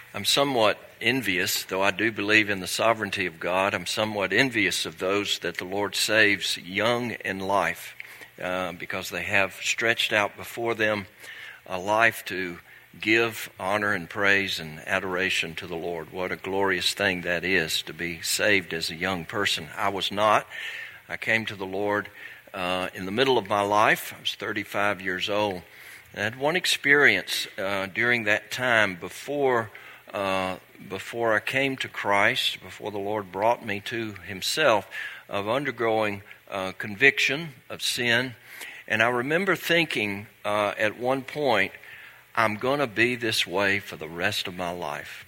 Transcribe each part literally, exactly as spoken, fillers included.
I'm somewhat envious, though I do believe in the sovereignty of God, I'm somewhat envious of those that the Lord saves young in life uh, because they have stretched out before them a life to give honor and praise and adoration to the Lord. What a glorious thing that is to be saved as a young person. I was not. I came to the Lord uh, in the middle of my life. I was thirty-five years old. I had one experience uh, during that time before uh, before I came to Christ, before the Lord brought me to Himself, of undergoing uh, conviction of sin. And I remember thinking uh, at one point, I'm going to be this way for the rest of my life.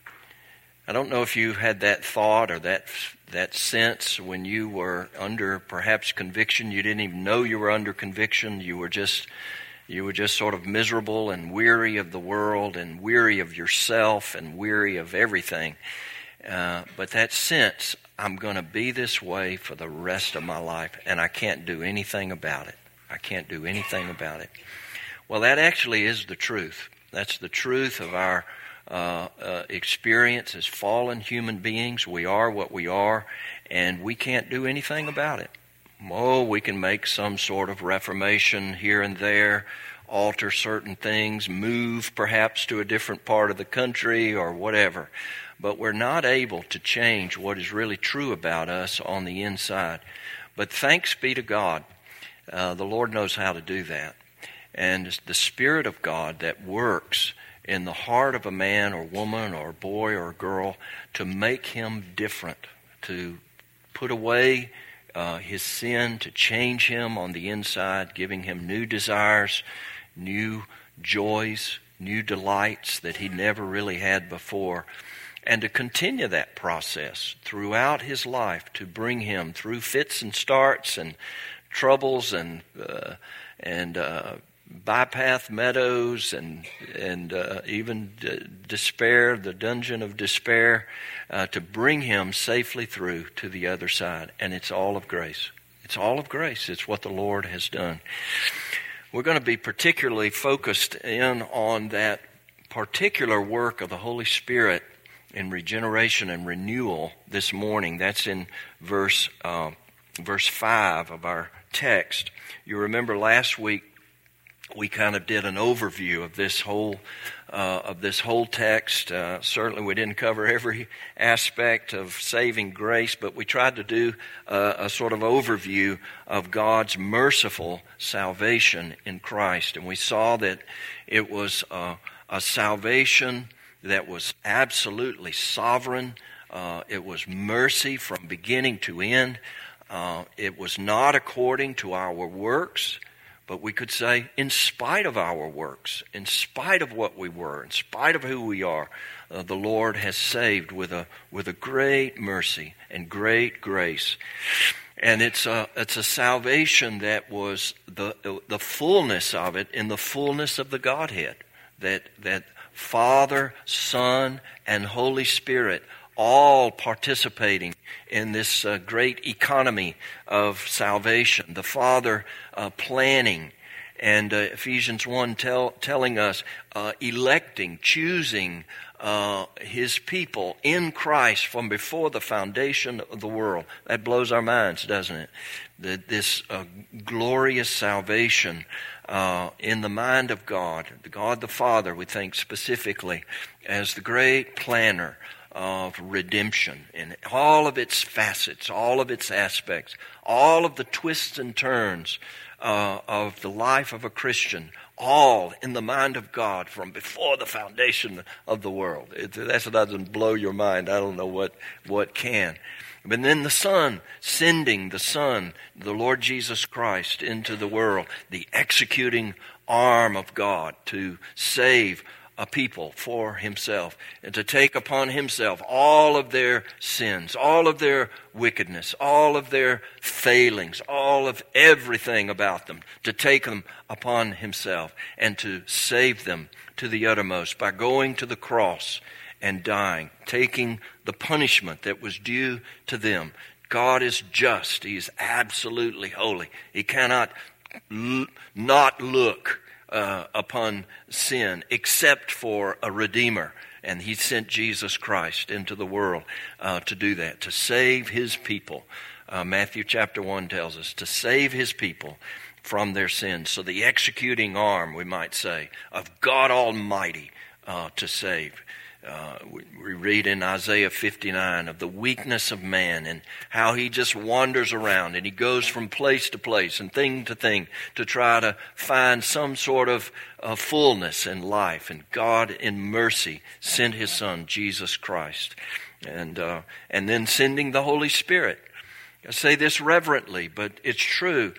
I don't know if you had that thought or that that sense when you were under perhaps conviction. You didn't even know you were under conviction. You were just you were just sort of miserable and weary of the world and weary of yourself and weary of everything. Uh, but that sense, I'm going to be this way for the rest of my life, and I can't do anything about it. I can't do anything about it. Well, that actually is the truth. That's the truth of our uh, uh, experience as fallen human beings. We are what we are, and we can't do anything about it. Oh, we can make some sort of reformation here and there, alter certain things, move perhaps to a different part of the country or whatever. But we're not able to change what is really true about us on the inside. But thanks be to God, uh, the Lord knows how to do that. And it's the Spirit of God that works in the heart of a man or woman or boy or girl to make him different, to put away uh, his sin, to change him on the inside, giving him new desires, new joys, new delights that he never really had before, and to continue that process throughout his life to bring him through fits and starts and troubles and uh, and uh, bypath meadows and and uh, even d- despair, the dungeon of despair, uh, to bring him safely through to the other side. And it's all of grace. It's all of grace. It's what the Lord has done. We're going to be particularly focused in on that particular work of the Holy Spirit in regeneration and renewal this morning. That's in verse uh, verse five of our text. You remember last week we kind of did an overview of this whole uh, of this whole text. Uh, certainly, we didn't cover every aspect of saving grace, but we tried to do uh, a sort of overview of God's merciful salvation in Christ, and we saw that it was uh, a salvation that was absolutely sovereign. Uh, it was mercy from beginning to end. Uh, it was not according to our works, but we could say in spite of our works, in spite of what we were, in spite of who we are, uh, the Lord has saved with a with a great mercy and great grace. And it's a it's a salvation that was the the fullness of it in the fullness of the Godhead, that that Father, Son, and Holy Spirit all participating in this uh, great economy of salvation. The Father uh, planning, and uh, Ephesians one tell, telling us uh, electing, choosing uh, His people in Christ from before the foundation of the world. That blows our minds, doesn't it? That this uh, glorious salvation uh, in the mind of God, God the Father, we think specifically as the great planner of redemption in all of its facets, all of its aspects, all of the twists and turns uh, of the life of a Christian, all in the mind of God from before the foundation of the world. It, that doesn't blow your mind. I don't know what, what can. But then the Son, sending the Son, the Lord Jesus Christ, into the world, the executing arm of God to save a people for Himself, and to take upon Himself all of their sins, all of their wickedness, all of their failings, all of everything about them, to take them upon Himself and to save them to the uttermost by going to the cross and dying, taking the punishment that was due to them. God is just. He is absolutely holy. He cannot l- not look Uh, upon sin, except for a Redeemer. And he sent Jesus Christ into the world uh, to do that, to save his people. Uh, Matthew chapter one tells us to save his people from their sins. So the executing arm, we might say, of God Almighty uh, to save. Uh, we, we read in Isaiah fifty-nine of the weakness of man and how he just wanders around and he goes from place to place and thing to thing to try to find some sort of uh, fullness in life. And God in mercy sent his Son, Jesus Christ. And, uh, and then sending the Holy Spirit. I say this reverently, but it's true.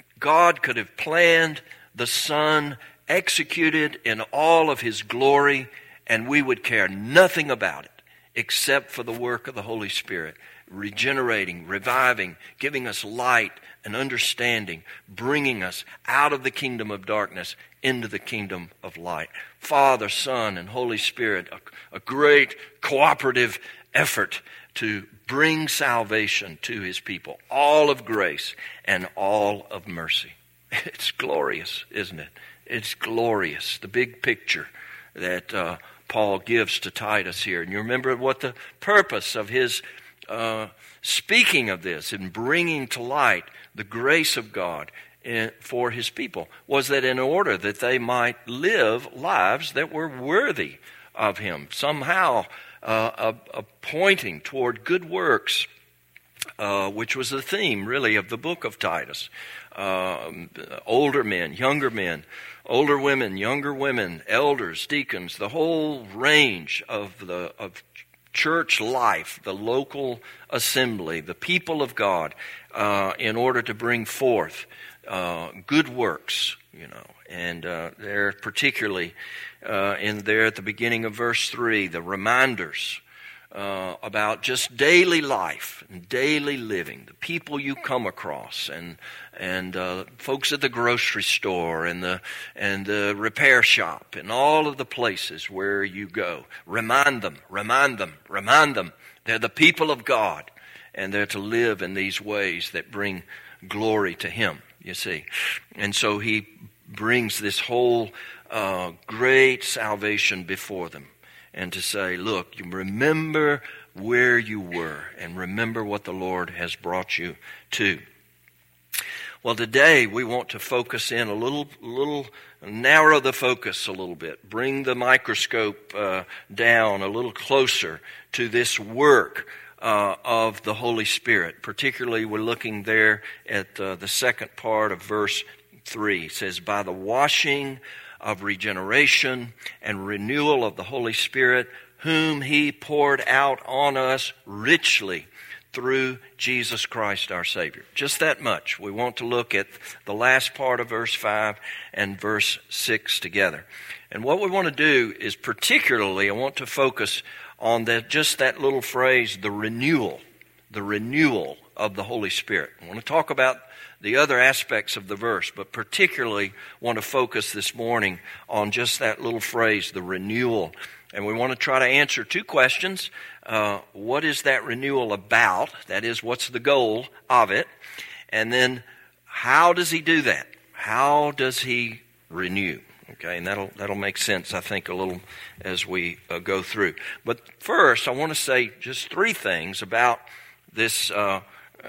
God could have planned the Son, executed in all of his glory, and we would care nothing about it except for the work of the Holy Spirit, regenerating, reviving, giving us light and understanding, bringing us out of the kingdom of darkness into the kingdom of light. Father, Son, and Holy Spirit, a, a great cooperative effort to bring salvation to his people, all of grace and all of mercy. It's glorious, isn't it? It's glorious, the big picture that uh, Paul gives to Titus here. And you remember what the purpose of his uh, speaking of this and bringing to light the grace of God in, for his people was that in order that they might live lives that were worthy of him, somehow uh, a, a pointing toward good works, uh, which was the theme really of the book of Titus. Uh, older men, younger men, older women, younger women, elders, deacons, the whole range of the of church life, the local assembly, the people of God, uh, in order to bring forth uh, good works, you know. And uh, there, particularly uh, in there at the beginning of verse three, the reminders Uh, about just daily life and daily living, the people you come across, and and uh, folks at the grocery store and the and the repair shop and all of the places where you go. Remind them, remind them, remind them. They're the people of God, and they're to live in these ways that bring glory to Him. You see, and so he brings this whole uh, great salvation before them. And to say, look, you remember where you were and remember what the Lord has brought you to. Well, today we want to focus in a little, little narrow the focus a little bit. Bring the microscope uh, down a little closer to this work uh, of the Holy Spirit. Particularly, we're looking there at uh, the second part of verse three. It says, by the washing of regeneration and renewal of the Holy Spirit, whom He poured out on us richly through Jesus Christ our Savior. Just that much. We want to look at the last part of verse five and verse six together. And what we want to do is particularly, I want to focus on that, just that little phrase, the renewal, the renewal of the Holy Spirit. I want to talk about the other aspects of the verse, but particularly want to focus this morning on just that little phrase, the renewal. And we want to try to answer two questions. Uh, what is that renewal about? That is, what's the goal of it? And then, how does He do that? How does He renew? Okay, and that'll that'll make sense, I think, a little as we uh, go through. But first, I want to say just three things about this uh,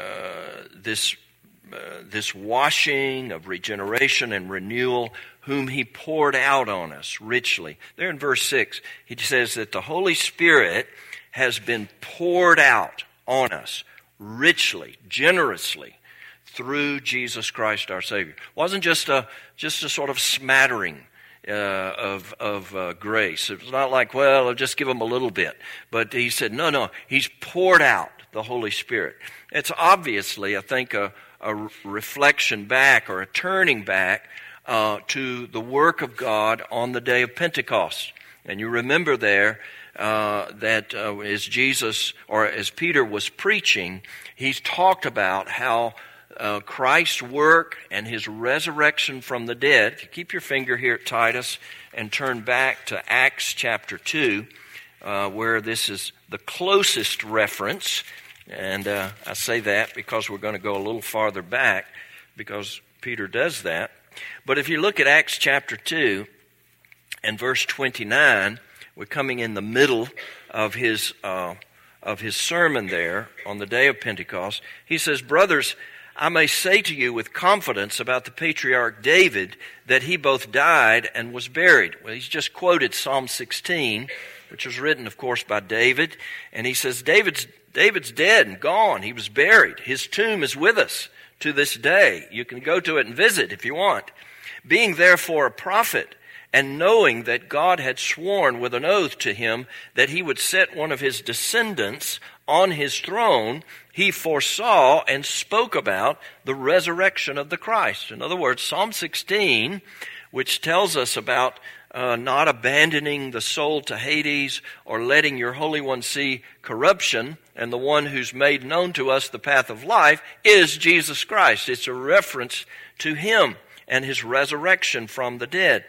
uh, this. Uh, this washing of regeneration and renewal, whom He poured out on us richly. There in verse six, he says that the Holy Spirit has been poured out on us richly, generously, through Jesus Christ our Savior. It wasn't just a just a sort of smattering uh, of of uh, grace. It was not like, well, I'll just give them a little bit. But He said, no, no, He's poured out the Holy Spirit. It's obviously, I think, a a reflection back or a turning back uh, to the work of God on the day of Pentecost. And you remember there uh, that uh, as Jesus or as Peter was preaching, he's talked about how uh, Christ's work and His resurrection from the dead. If you keep your finger here at Titus and turn back to Acts chapter two, uh, where this is the closest reference. And uh, I say that because we're going to go a little farther back because Peter does that. But if you look at Acts chapter two and verse twenty-nine, We're coming in the middle of his uh, of his sermon there on the day of Pentecost. He says, "Brothers, I may say to you with confidence about the patriarch David that he both died and was buried." Well, he's just quoted Psalm sixteen, which was written, of course, by David. And he says, David's, David's dead and gone. He was buried. His tomb is with us to this day. You can go to it and visit if you want. "Being therefore a prophet, and knowing that God had sworn with an oath to him that he would set one of his descendants on his throne, he foresaw and spoke about the resurrection of the Christ." In other words, Psalm sixteen, which tells us about uh, not abandoning the soul to Hades or letting your Holy One see corruption, and the one who's made known to us the path of life is Jesus Christ. It's a reference to him and his resurrection from the dead.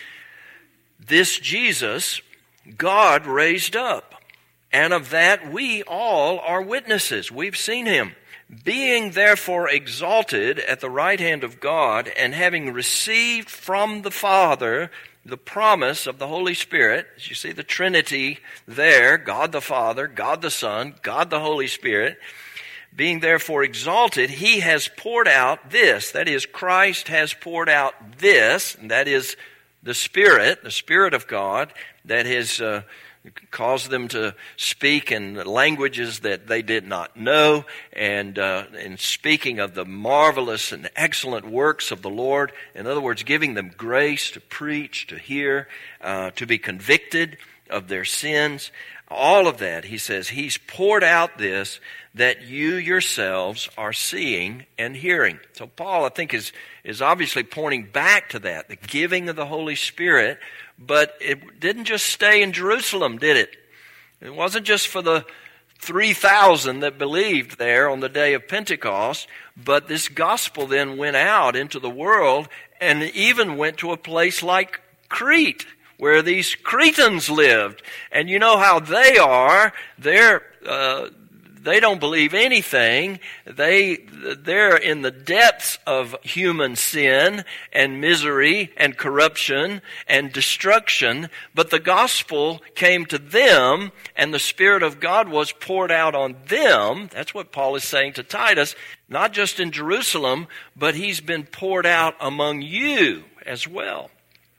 This Jesus, God raised up. And of that we all are witnesses. We've seen him. "Being therefore exalted at the right hand of God, and having received from the Father the promise of the Holy Spirit," as you see the Trinity there, God the Father, God the Son, God the Holy Spirit, "being therefore exalted, he has poured out this," that is, Christ has poured out this, and that is the Spirit, the Spirit of God, that has uh, caused them to speak in languages that they did not know, and uh, in speaking of the marvelous and excellent works of the Lord. In other words, giving them grace to preach, to hear, uh, to be convicted of their sins. All of that, he says, he's poured out this that you yourselves are seeing and hearing. So Paul, I think, is, is obviously pointing back to that, the giving of the Holy Spirit. But it didn't just stay in Jerusalem, did it? It wasn't just for the three thousand that believed there on the day of Pentecost, but this gospel then went out into the world and even went to a place like Crete, where these Cretans lived. And you know how they are. They're, uh, they don't believe anything. They, they're in the depths of human sin and misery and corruption and destruction. But the gospel came to them, and the Spirit of God was poured out on them. That's what Paul is saying to Titus. Not just in Jerusalem, but he's been poured out among you as well.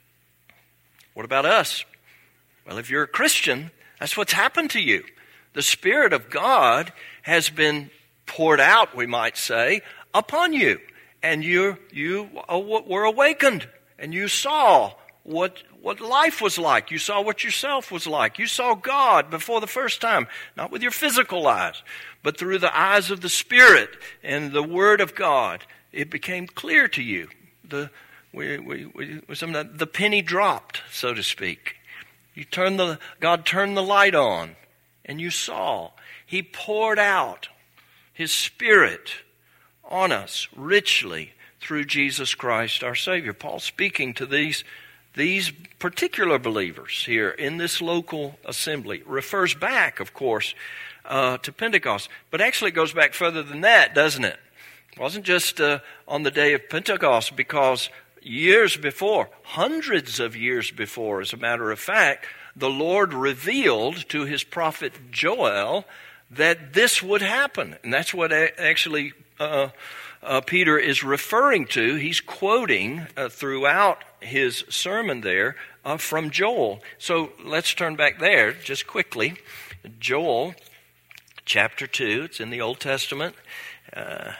What about us? Well, if you're a Christian, that's what's happened to you. The Spirit of God has been poured out, we might say, upon you. And you you were awakened, and you saw what, what life was like. You saw what yourself was like. You saw God before the first time, not with your physical eyes, but through the eyes of the Spirit and the Word of God. It became clear to you. The We, we, we, the penny dropped, so to speak. You turned the, God turned the light on, and you saw. He poured out His Spirit on us richly through Jesus Christ our Savior. Paul speaking to these, these particular believers here in this local assembly refers back, of course, uh, to Pentecost. But actually it goes back further than that, doesn't it? It wasn't just uh, on the day of Pentecost, because years before, hundreds of years before, as a matter of fact, the Lord revealed to his prophet Joel that this would happen. And that's what actually uh, uh, Peter is referring to. He's quoting uh, throughout his sermon there uh, from Joel. So let's turn back there just quickly. Joel chapter two, it's in the Old Testament. Uh,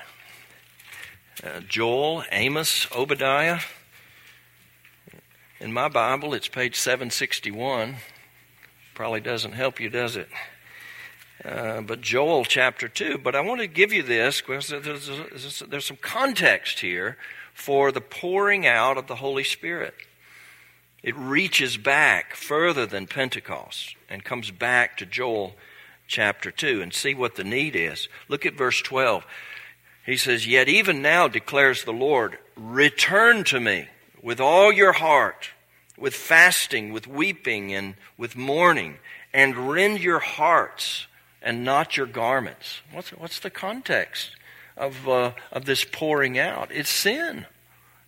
uh, Joel, Amos, Obadiah. In my Bible, it's page seven sixty-one. Probably doesn't help you, does it? Uh, but Joel chapter two. But I want to give you this because there's, there's, there's some context here for the pouring out of the Holy Spirit. It reaches back further than Pentecost and comes back to Joel chapter two, and see what the need is. Look at verse twelve. He says, "Yet even now declares the Lord, return to me with all your heart, with fasting, with weeping, and with mourning, and rend your hearts and not your garments." What's, what's the context of, uh, of this pouring out? It's sin.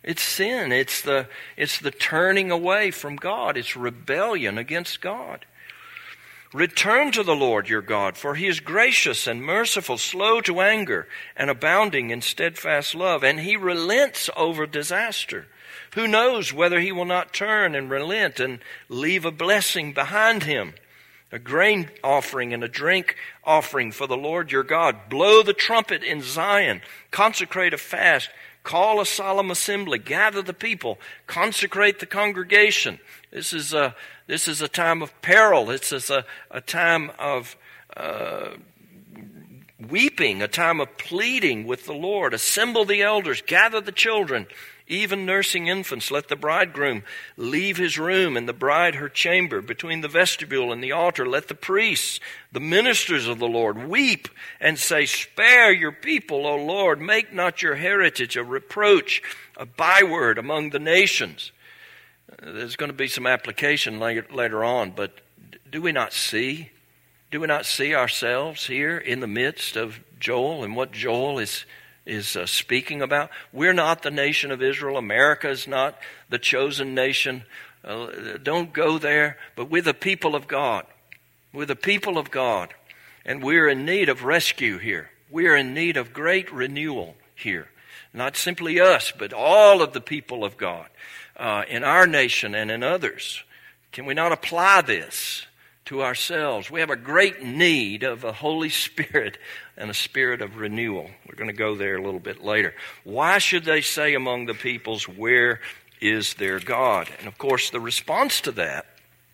It's sin. It's the, it's the turning away from God. It's rebellion against God. Return to the Lord your God, for he is gracious and merciful, slow to anger, and abounding in steadfast love, and he relents over disaster. Who knows whether he will not turn and relent and leave a blessing behind him? A grain offering and a drink offering for the Lord your God. Blow the trumpet in Zion. Consecrate a fast. Call a solemn assembly. Gather the people. Consecrate the congregation. This is a, this is a time of peril. This is a, a time of uh, weeping, a time of pleading with the Lord. Assemble the elders. Gather the children. Even nursing infants, let the bridegroom leave his room and the bride her chamber. Between the vestibule and the altar, let the priests, the ministers of the Lord, weep and say, spare your people, O Lord. Make not your heritage a reproach, a byword among the nations. There's going to be some application later, later on, but do we not see? Do we not see ourselves here in the midst of Joel and what Joel is is uh, speaking about? We're not the nation of Israel. America is not the chosen nation. Uh, don't go there. But we're the people of God. We're the people of God. And we're in need of rescue here. We're in need of great renewal here. Not simply us, but all of the people of God uh, in our nation and in others. Can we not apply this to ourselves? We have a great need of a Holy Spirit and a spirit of renewal. We're going to go there a little bit later. Why should they say among the peoples, where is their God? And of course, the response to that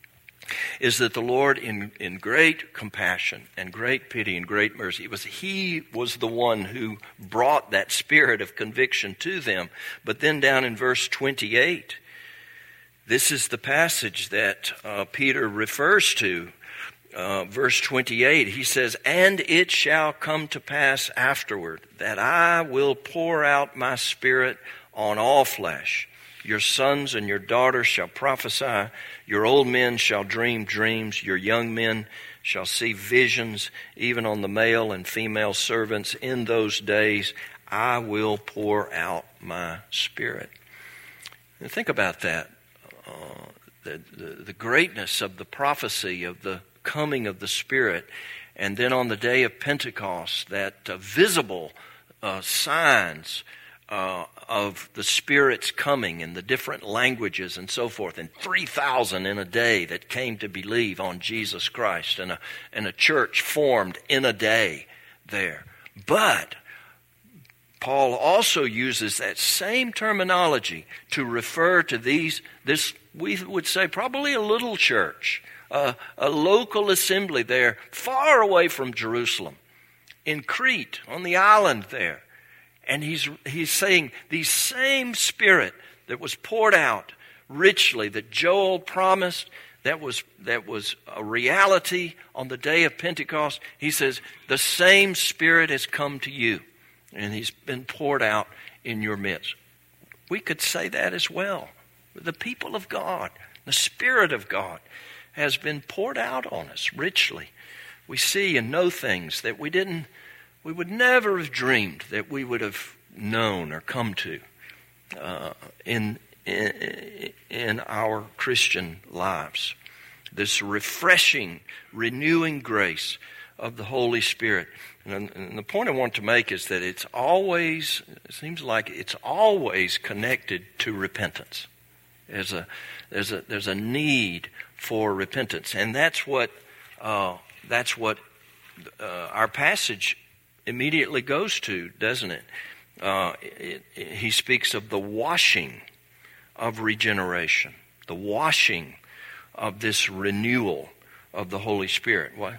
is that the Lord, in, in great compassion and great pity and great mercy, it was He was the one who brought that spirit of conviction to them. But then down in verse twenty-eight, this is the passage that uh, Peter refers to. Uh, verse twenty-eight, he says, and it shall come to pass afterward that I will pour out my spirit on all flesh. Your sons and your daughters shall prophesy. Your old men shall dream dreams. Your young men shall see visions. Even on the male and female servants in those days, I will pour out my spirit. And think about that. Uh, the, the, the greatness of the prophecy of the coming of the Spirit, and then on the day of Pentecost, that uh, visible uh, signs uh, of the Spirit's coming in the different languages and so forth, and three thousand in a day that came to believe on Jesus Christ, and a, and a church formed in a day there. But Paul also uses that same terminology to refer to these, this, we would say, probably a little church, uh, a local assembly there, far away from Jerusalem, in Crete, on the island there. And he's, he's saying the same Spirit that was poured out richly, that Joel promised, that was, that was a reality on the day of Pentecost. He says, the same Spirit has come to you, and He's been poured out in your midst. We could say that as well. The people of God, the Spirit of God has been poured out on us richly. We see and know things that we didn't, we would never have dreamed that we would have known or come to uh, in, in in our Christian lives. This refreshing, renewing grace of the Holy Spirit. And, and the point I want to make is that it's always, it seems like it's always connected to repentance. There's a there's a there's a need for repentance, and that's what uh, that's what uh, our passage immediately goes to, doesn't it? Uh, it, it? He speaks of the washing of regeneration, the washing of this renewal of the Holy Spirit. What?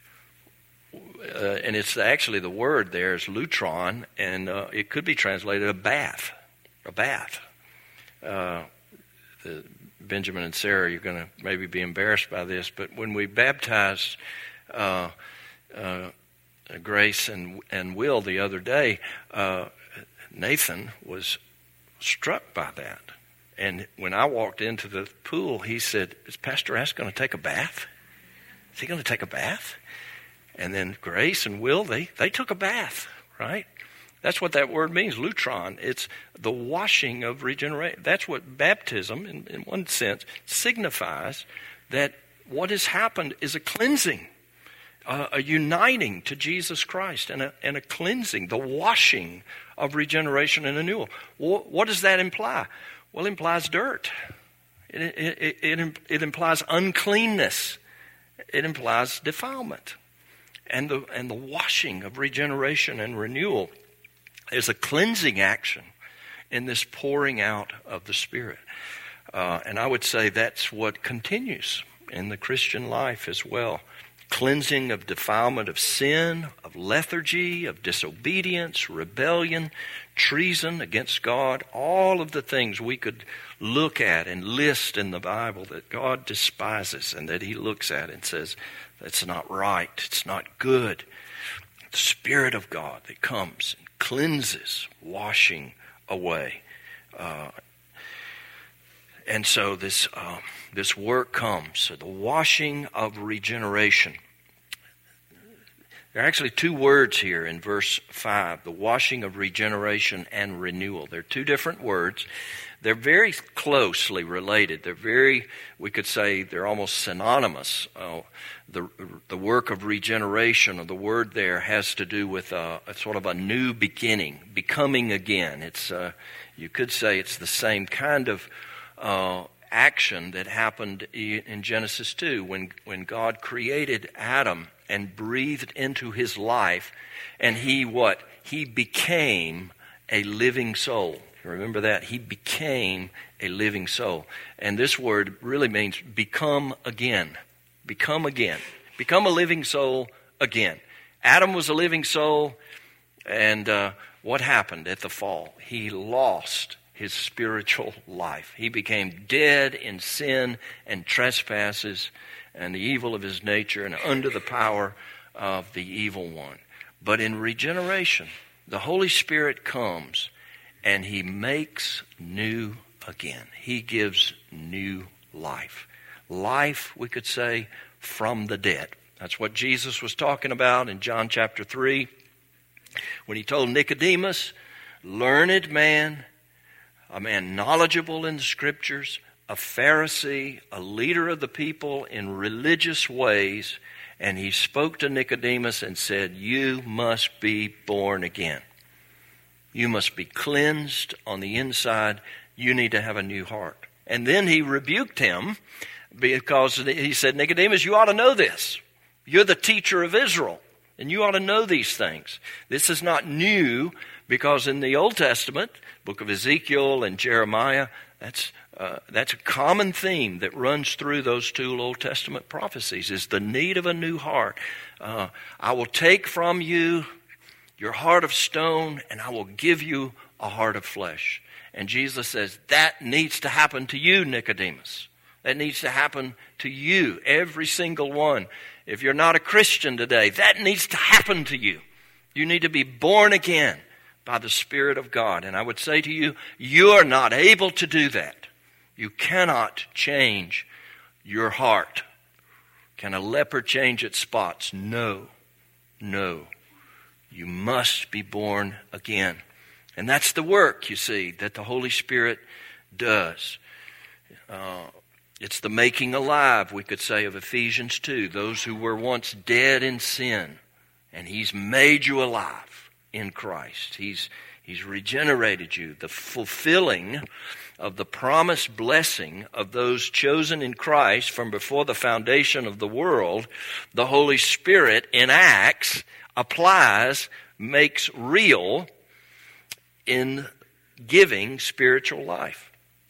Uh, and it's actually, the word there is lutron, and uh, it could be translated a bath, a bath. Uh, the, Benjamin and Sarah, you're going to maybe be embarrassed by this, but when we baptized uh, uh, Grace and and Will the other day, uh, Nathan was struck by that. And when I walked into the pool, he said, is Pastor Ask going to take a bath? Is he going to take a bath? And then Grace and Will, they, they took a bath, right? That's what that word means, lutron. It's the washing of regeneration. That's what baptism, in, in one sense, signifies, that what has happened is a cleansing, uh, a uniting to Jesus Christ, and a, and a cleansing, the washing of regeneration and renewal. What, what does that imply? Well, it implies dirt. It, it, it, it implies uncleanness. It implies defilement. And the, and the washing of regeneration and renewal is a cleansing action in this pouring out of the Spirit. Uh, and I would say that's what continues in the Christian life as well. Cleansing of defilement of sin, of lethargy, of disobedience, rebellion, treason against God, all of the things we could look at and list in the Bible that God despises and that he looks at and says, that's not right, it's not good. The Spirit of God that comes and cleanses, washing away. Uh, and so this uh, this work comes, so the washing of regeneration. There are actually two words here in verse five, the washing of regeneration and renewal. They're two different words. They're very closely related. They're very, we could say, they're almost synonymous. Uh, the the work of regeneration, or the word there, has to do with a, a sort of a new beginning, becoming again. It's uh, you could say it's the same kind of uh, action that happened in Genesis two when when God created Adam and breathed into his life, and he what? He became a living soul. Remember that? He became a living soul. And this word really means become again. Become again. Become a living soul again. Adam was a living soul, and uh, what happened at the fall? He lost his spiritual life. He became dead in sin and trespasses and the evil of his nature and under the power of the evil one. But in regeneration, the Holy Spirit comes and he makes new again. He gives new life. Life, we could say, from the dead. That's what Jesus was talking about in John chapter three when he told Nicodemus, learned man, a man knowledgeable in the Scriptures, a Pharisee, a leader of the people in religious ways, and he spoke to Nicodemus and said, you must be born again. You must be cleansed on the inside. You need to have a new heart. And then he rebuked him because he said, Nicodemus, you ought to know this. You're the teacher of Israel, and you ought to know these things. This is not new, because in the Old Testament, book of Ezekiel and Jeremiah, that's uh, that's a common theme that runs through those two Old Testament prophecies, is the need of a new heart. Uh, I will take from you your heart of stone, and I will give you a heart of flesh. And Jesus says, that needs to happen to you, Nicodemus. That needs to happen to you, every single one. If you're not a Christian today, that needs to happen to you. You need to be born again by the Spirit of God. And I would say to you, you are not able to do that. You cannot change your heart. Can a leopard change its spots? No, no. You must be born again. And that's the work, you see, that the Holy Spirit does. Uh, it's the making alive, we could say, of Ephesians two. Those who were once dead in sin, and he's made you alive in Christ. He's, he's regenerated you. The fulfilling of the promised blessing of those chosen in Christ from before the foundation of the world, the Holy Spirit enacts, applies, makes real in giving spiritual life.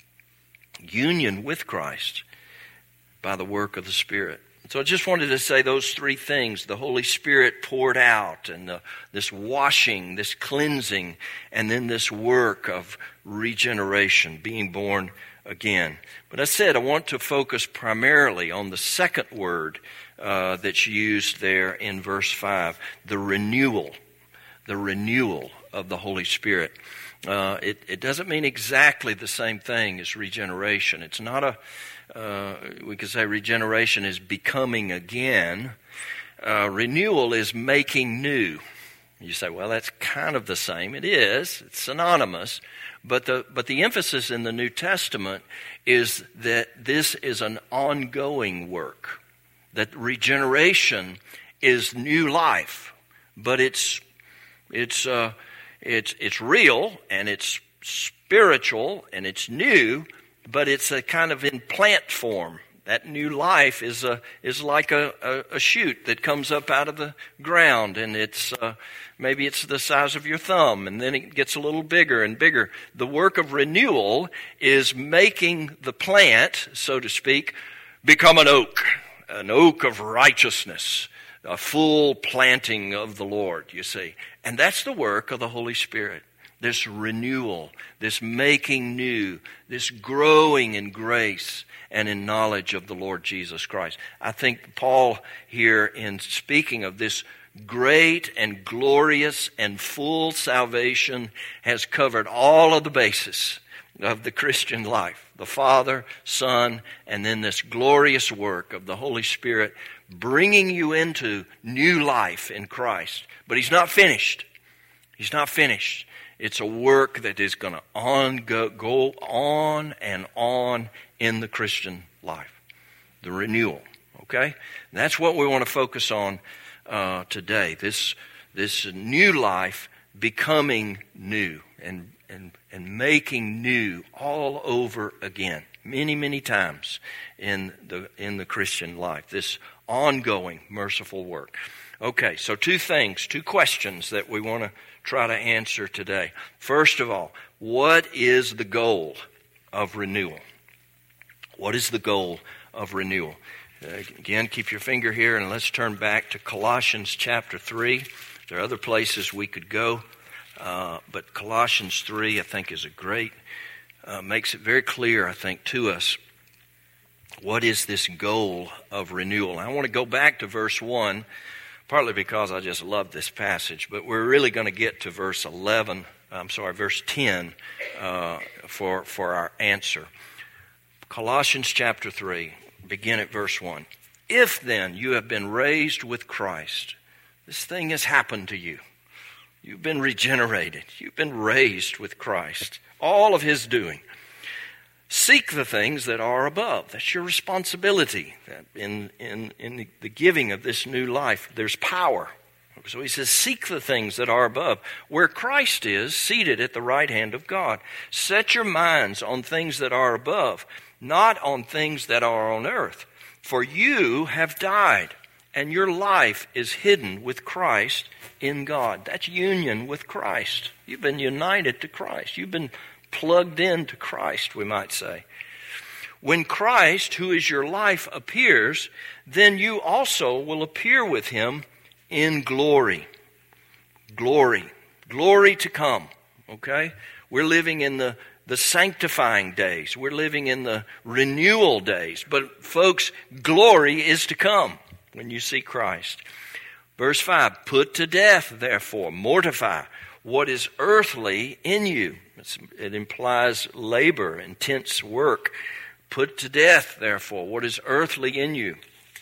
Union with Christ by the work of the Spirit. So I just wanted to say those three things: the Holy Spirit poured out, and the, this washing, this cleansing, and then this work of regeneration, being born again. But I said I want to focus primarily on the second word uh, that's used there in verse five, the renewal, the renewal of the Holy Spirit. Uh, it, it doesn't mean exactly the same thing as regeneration. It's not a, uh, we could say regeneration is becoming again. Uh, renewal is making new. You say, well, that's kind of the same. It is. It's synonymous. But the, but the emphasis in the New Testament is that this is an ongoing work, that regeneration is new life, but it's it's uh, it's it's real and it's spiritual and it's new, but it's a kind of in plant form. That new life is a is like a, a, a shoot that comes up out of the ground, and it's uh, maybe it's the size of your thumb, and then it gets a little bigger and bigger. The work of renewal is making the plant, so to speak, become an oak, an oak of righteousness, a full planting of the Lord, you see. And that's the work of the Holy Spirit. This renewal, this making new, this growing in grace and in knowledge of the Lord Jesus Christ. I think Paul here, in speaking of this great and glorious and full salvation, has covered all of the bases of the Christian life. The Father, Son, and then this glorious work of the Holy Spirit bringing you into new life in Christ. But He's not finished. He's not finished. It's a work that is going to on go, go on and on in the Christian life. The renewal, okay? And that's what we want to focus on uh, today. This this new life becoming new and, and, and making new all over again. Many, many times in the in the Christian life. This ongoing, merciful work. Okay, so two things, two questions that we want to try to answer today. First of all, what is the goal of renewal? What is the goal of renewal? Uh, again, keep your finger here and let's turn back to Colossians chapter three. There are other places we could go, uh, but Colossians three, I think, is a great, uh, makes it very clear, I think, to us, what is this goal of renewal. I want to go back to verse one, partly because I just love this passage, but we're really going to get to verse eleven, I'm sorry, verse ten uh, for, for our answer. Colossians chapter three, begin at verse one. If then you have been raised with Christ, this thing has happened to you. You've been regenerated. You've been raised with Christ. All of His doing. Seek the things that are above. That's your responsibility in, in, in the giving of this new life. There's power. So he says, seek the things that are above, where Christ is seated at the right hand of God. Set your minds on things that are above, not on things that are on earth. For you have died, and your life is hidden with Christ in God. That's union with Christ. You've been united to Christ. You've been plugged into Christ, we might say. When Christ, who is your life, appears, then you also will appear with Him in glory. Glory. Glory to come. Okay? We're living in the, the sanctifying days. We're living in the renewal days. But folks, glory is to come when you see Christ. Verse five, put to death, therefore, mortify what is earthly in you. It's, it implies labor, intense work. Put to death, therefore, what is earthly in you.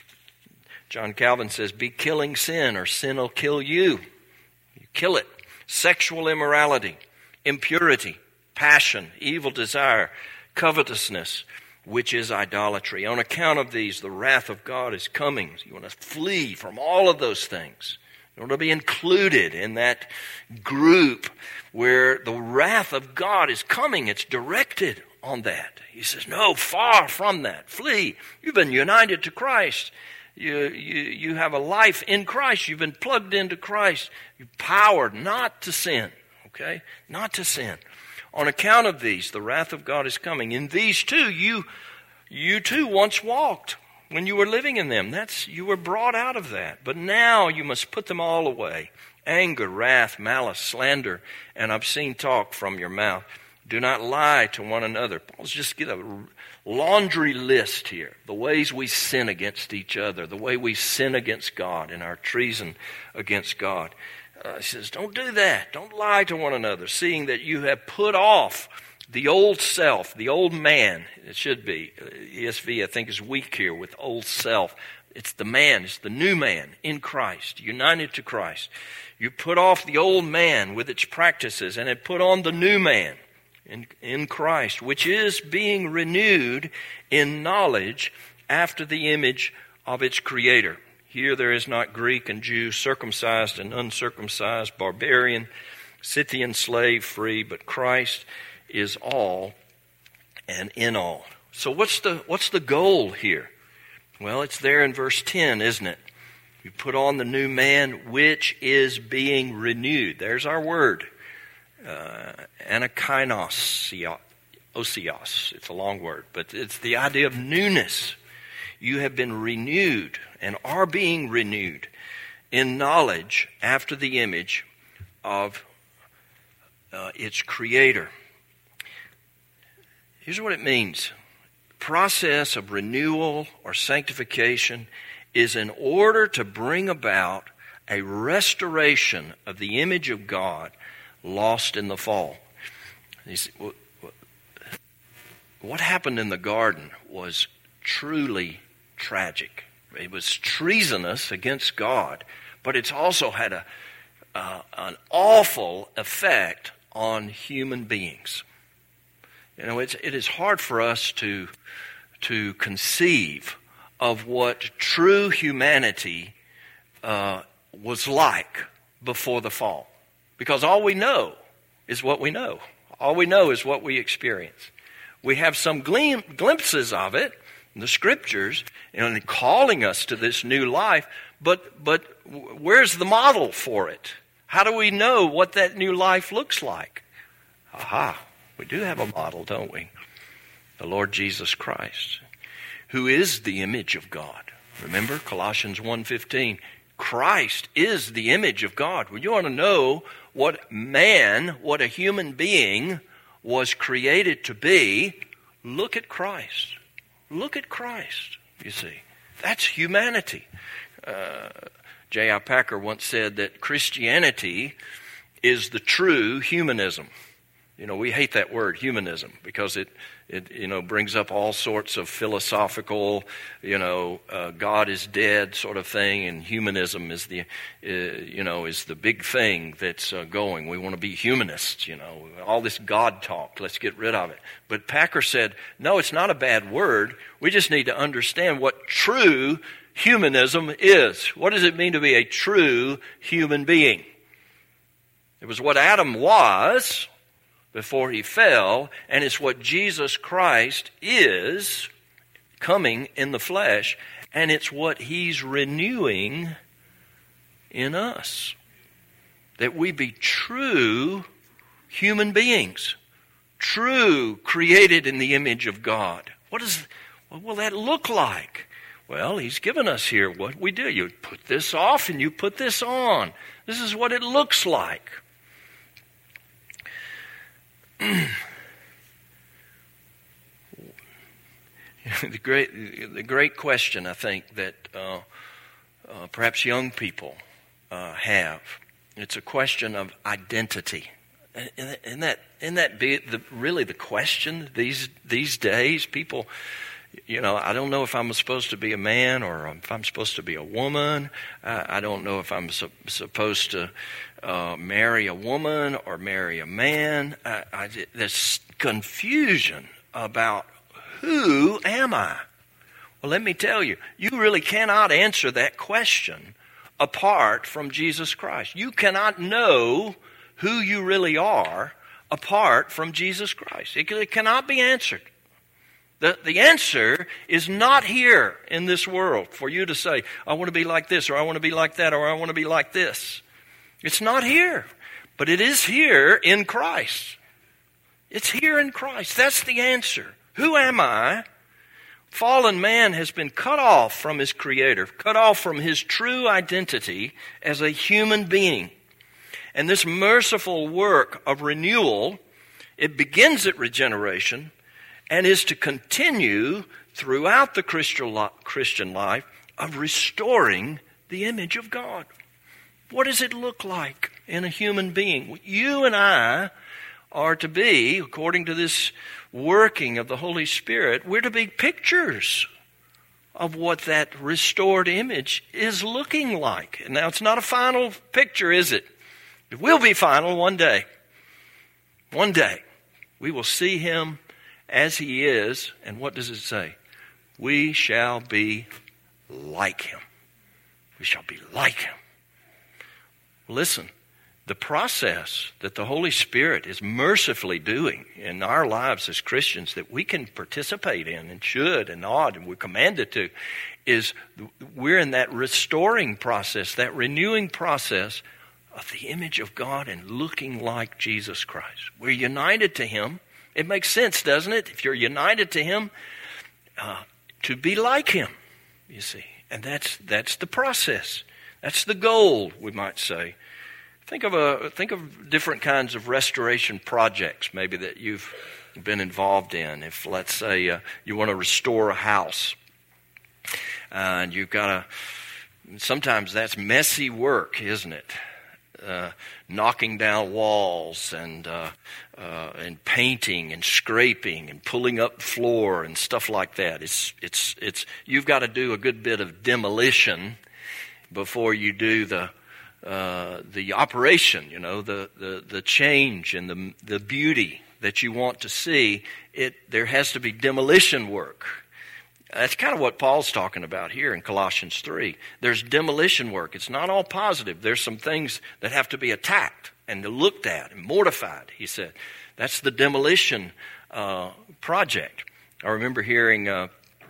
John Calvin says, be killing sin, or sin will kill you. You kill it. Sexual immorality, impurity, passion, evil desire, covetousness, which is idolatry. On account of these, the wrath of God is coming. You want to flee from all of those things. You want to be included in that group where the wrath of God is coming. It's directed on that. He says, no, far from that. Flee. You've been united to Christ. You, you, you have a life in Christ. You've been plugged into Christ. You're powered not to sin. Okay? Not to sin. On account of these, the wrath of God is coming. In these too, you, you too once walked when you were living in them. That's, you were brought out of that. But now you must put them all away. Anger, wrath, malice, slander, and obscene talk from your mouth. Do not lie to one another. Paul's just get a laundry list here. The ways we sin against each other. The way we sin against God in our treason against God. Uh, he says, don't do that. Don't lie to one another, seeing that you have put off the old self, the old man. It should be. E S V, I think, is weak here with old self. It's the man, it's the new man in Christ, united to Christ. You put off the old man with its practices and have put on the new man in, in Christ, which is being renewed in knowledge after the image of its creator. Here there is not Greek and Jew, circumcised and uncircumcised, barbarian, Scythian, slave, free, but Christ is all and in all. So what's the what's the goal here? Well, it's there in verse ten, isn't it? You put on the new man, which is being renewed. There's our word. Uh, anakainos, osios. It's a long word, but it's the idea of newness. You have been renewed and are being renewed in knowledge after the image of uh, its creator. Here's what it means. Process of renewal or sanctification is in order to bring about a restoration of the image of God lost in the fall. What happened in the garden was truly tragic. It was treasonous against God, but it's also had a uh, an awful effect on human beings. You know, it's, it is hard for us to to conceive of what true humanity uh, was like before the fall, because all we know is what we know. All we know is what we experience. We have some gleam, glimpses of it in the Scriptures, and calling us to this new life. But but where's the model for it? How do we know what that new life looks like? Aha, we do have a model, don't we? The Lord Jesus Christ, who is the image of God. Remember Colossians one fifteen. Christ is the image of God. Well, you want to know what man, what a human being was created to be, look at Christ. Look at Christ, you see. That's humanity. Uh, J I Packer once said that Christianity is the true humanism. You know, we hate that word, humanism, because it, it you know, brings up all sorts of philosophical, you know, uh, God is dead sort of thing, and humanism is the, uh, you know, is the big thing that's uh, going. We want to be humanists, you know, all this God talk, let's get rid of it. But Packer said, no, it's not a bad word. We just need to understand what true humanism is. What does it mean to be a true human being? It was what Adam was before he fell, and it's what Jesus Christ is coming in the flesh, and it's what he's renewing in us. That we be true human beings, true, created in the image of God. What does what will that look like? Well, he's given us here what we do. You put this off and you put this on. This is what it looks like. the great, the great question I think that uh, uh, perhaps young people uh, have. It's a question of identity. Isn't that, isn't that be the, really the question these these days? People, you know, I don't know if I'm supposed to be a man or if I'm supposed to be a woman. Uh, I don't know if I'm su- supposed to uh, marry a woman or marry a man. I, I, there's confusion about who am I? Well, let me tell you, you really cannot answer that question apart from Jesus Christ. You cannot know who you really are apart from Jesus Christ. It, it cannot be answered. The, the answer is not here in this world for you to say, I want to be like this, or I want to be like that, or I want to be like this. It's not here, but it is here in Christ. It's here in Christ. That's the answer. Who am I? Fallen man has been cut off from his Creator, cut off from his true identity as a human being. And this merciful work of renewal, it begins at regeneration and is to continue throughout the Christian life of restoring the image of God. What does it look like in a human being? You and I are to be, according to this working of the Holy Spirit, we're to be pictures of what that restored image is looking like. And now it's not a final picture, is it? It will be final one day. One day. We will see him as he is. And what does it say? We shall be like him. We shall be like him. Listen, the process that the Holy Spirit is mercifully doing in our lives as Christians that we can participate in and should and ought and we're commanded to is we're in that restoring process, that renewing process of the image of God and looking like Jesus Christ. We're united to him. It makes sense, doesn't it? If you're united to him, uh, to be like him, you see. And that's that's the process. That's the goal, we might say. Think of a think of different kinds of restoration projects maybe that you've been involved in. If, let's say, uh, you want to restore a house, uh, and you've got to, sometimes that's messy work, isn't it? Uh, knocking down walls and uh, uh, and painting and scraping and pulling up the floor and stuff like that. It's it's it's you've got to do a good bit of demolition before you do the uh, the operation. You know, the, the the change and the the beauty that you want to see. It there has to be demolition work. That's kind of what Paul's talking about here in Colossians three. There's demolition work. It's not all positive. There's some things that have to be attacked and looked at and mortified, he said. That's the demolition uh, project. I remember hearing uh,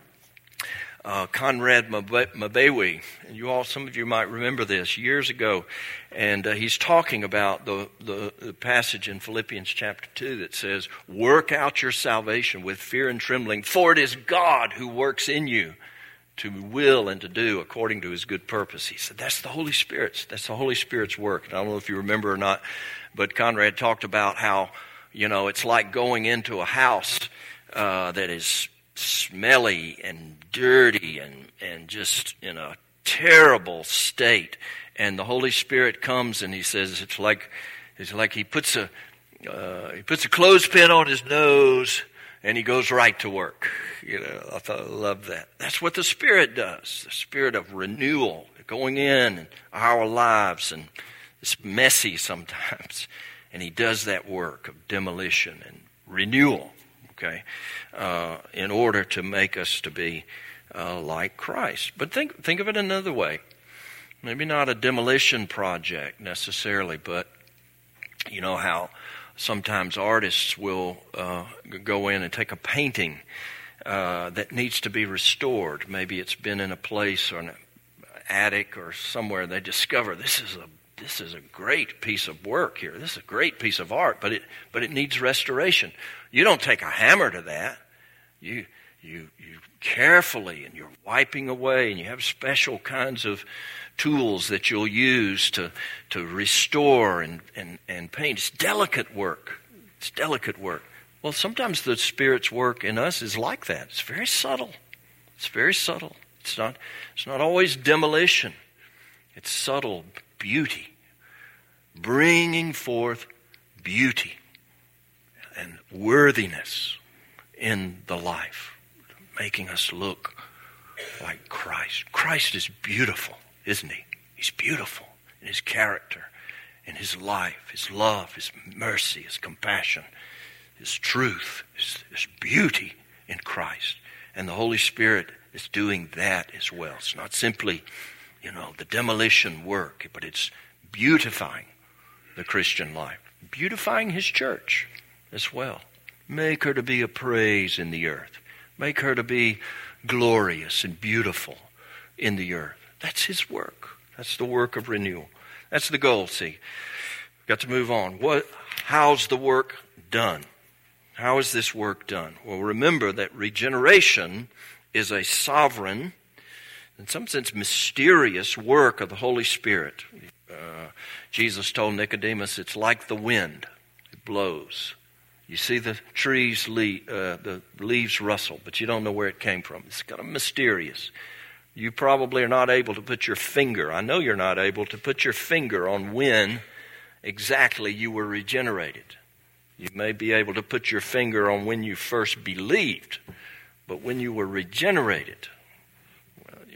uh, Conrad Mabewey, and you all, some of you might remember this, years ago, and uh, he's talking about the, the, the passage in Philippians chapter two that says, work out your salvation with fear and trembling, for it is God who works in you to will and to do according to his good purpose. He said, that's the Holy Spirit's, that's the Holy Spirit's work. And I don't know if you remember or not, but Conrad talked about how, you know, it's like going into a house uh, that is smelly and dirty and, and just in a terrible state. And the Holy Spirit comes and he says it's like it's like he puts a uh, he puts a clothespin on his nose and he goes right to work. You know, I thought I love that. That's what the Spirit does. The Spirit of renewal, going in our lives, and it's messy sometimes, and he does that work of demolition and renewal. Okay, uh, in order to make us to be uh, like Christ. But think think of it another way. Maybe not a demolition project necessarily, but you know how sometimes artists will uh, go in and take a painting uh, that needs to be restored. Maybe it's been in a place or an attic or somewhere. They discover this is a this is a great piece of work here. This is a great piece of art, but it but it needs restoration. You don't take a hammer to that. You you you carefully, and you're wiping away, and you have special kinds of tools that you'll use to to restore and, and, and paint. It's delicate work. It's delicate work. Well, sometimes the Spirit's work in us is like that. It's very subtle. It's very subtle. It's not it's not always demolition. It's subtle beauty. Bringing forth beauty and worthiness in the life, making us look like Christ. Christ is beautiful, isn't he? He's beautiful in his character, in his life, his love, his mercy, his compassion, his truth, his, his beauty in Christ. And the Holy Spirit is doing that as well. It's not simply, you know, the demolition work, but it's beautifying the Christian life, beautifying his church as well. Make her to be a praise in the earth. Make her to be glorious and beautiful in the earth. That's his work. That's the work of renewal. That's the goal, see. Got to move on. What? How's the work done? How is this work done? Well, remember that regeneration is a sovereign, in some sense mysterious work of the Holy Spirit. Uh, Jesus told Nicodemus, it's like the wind. It blows. You see the trees, le- uh, the leaves rustle, but you don't know where it came from. It's kind of mysterious. You probably are not able to put your finger, I know you're not able to put your finger on when exactly you were regenerated. You may be able to put your finger on when you first believed, but when you were regenerated,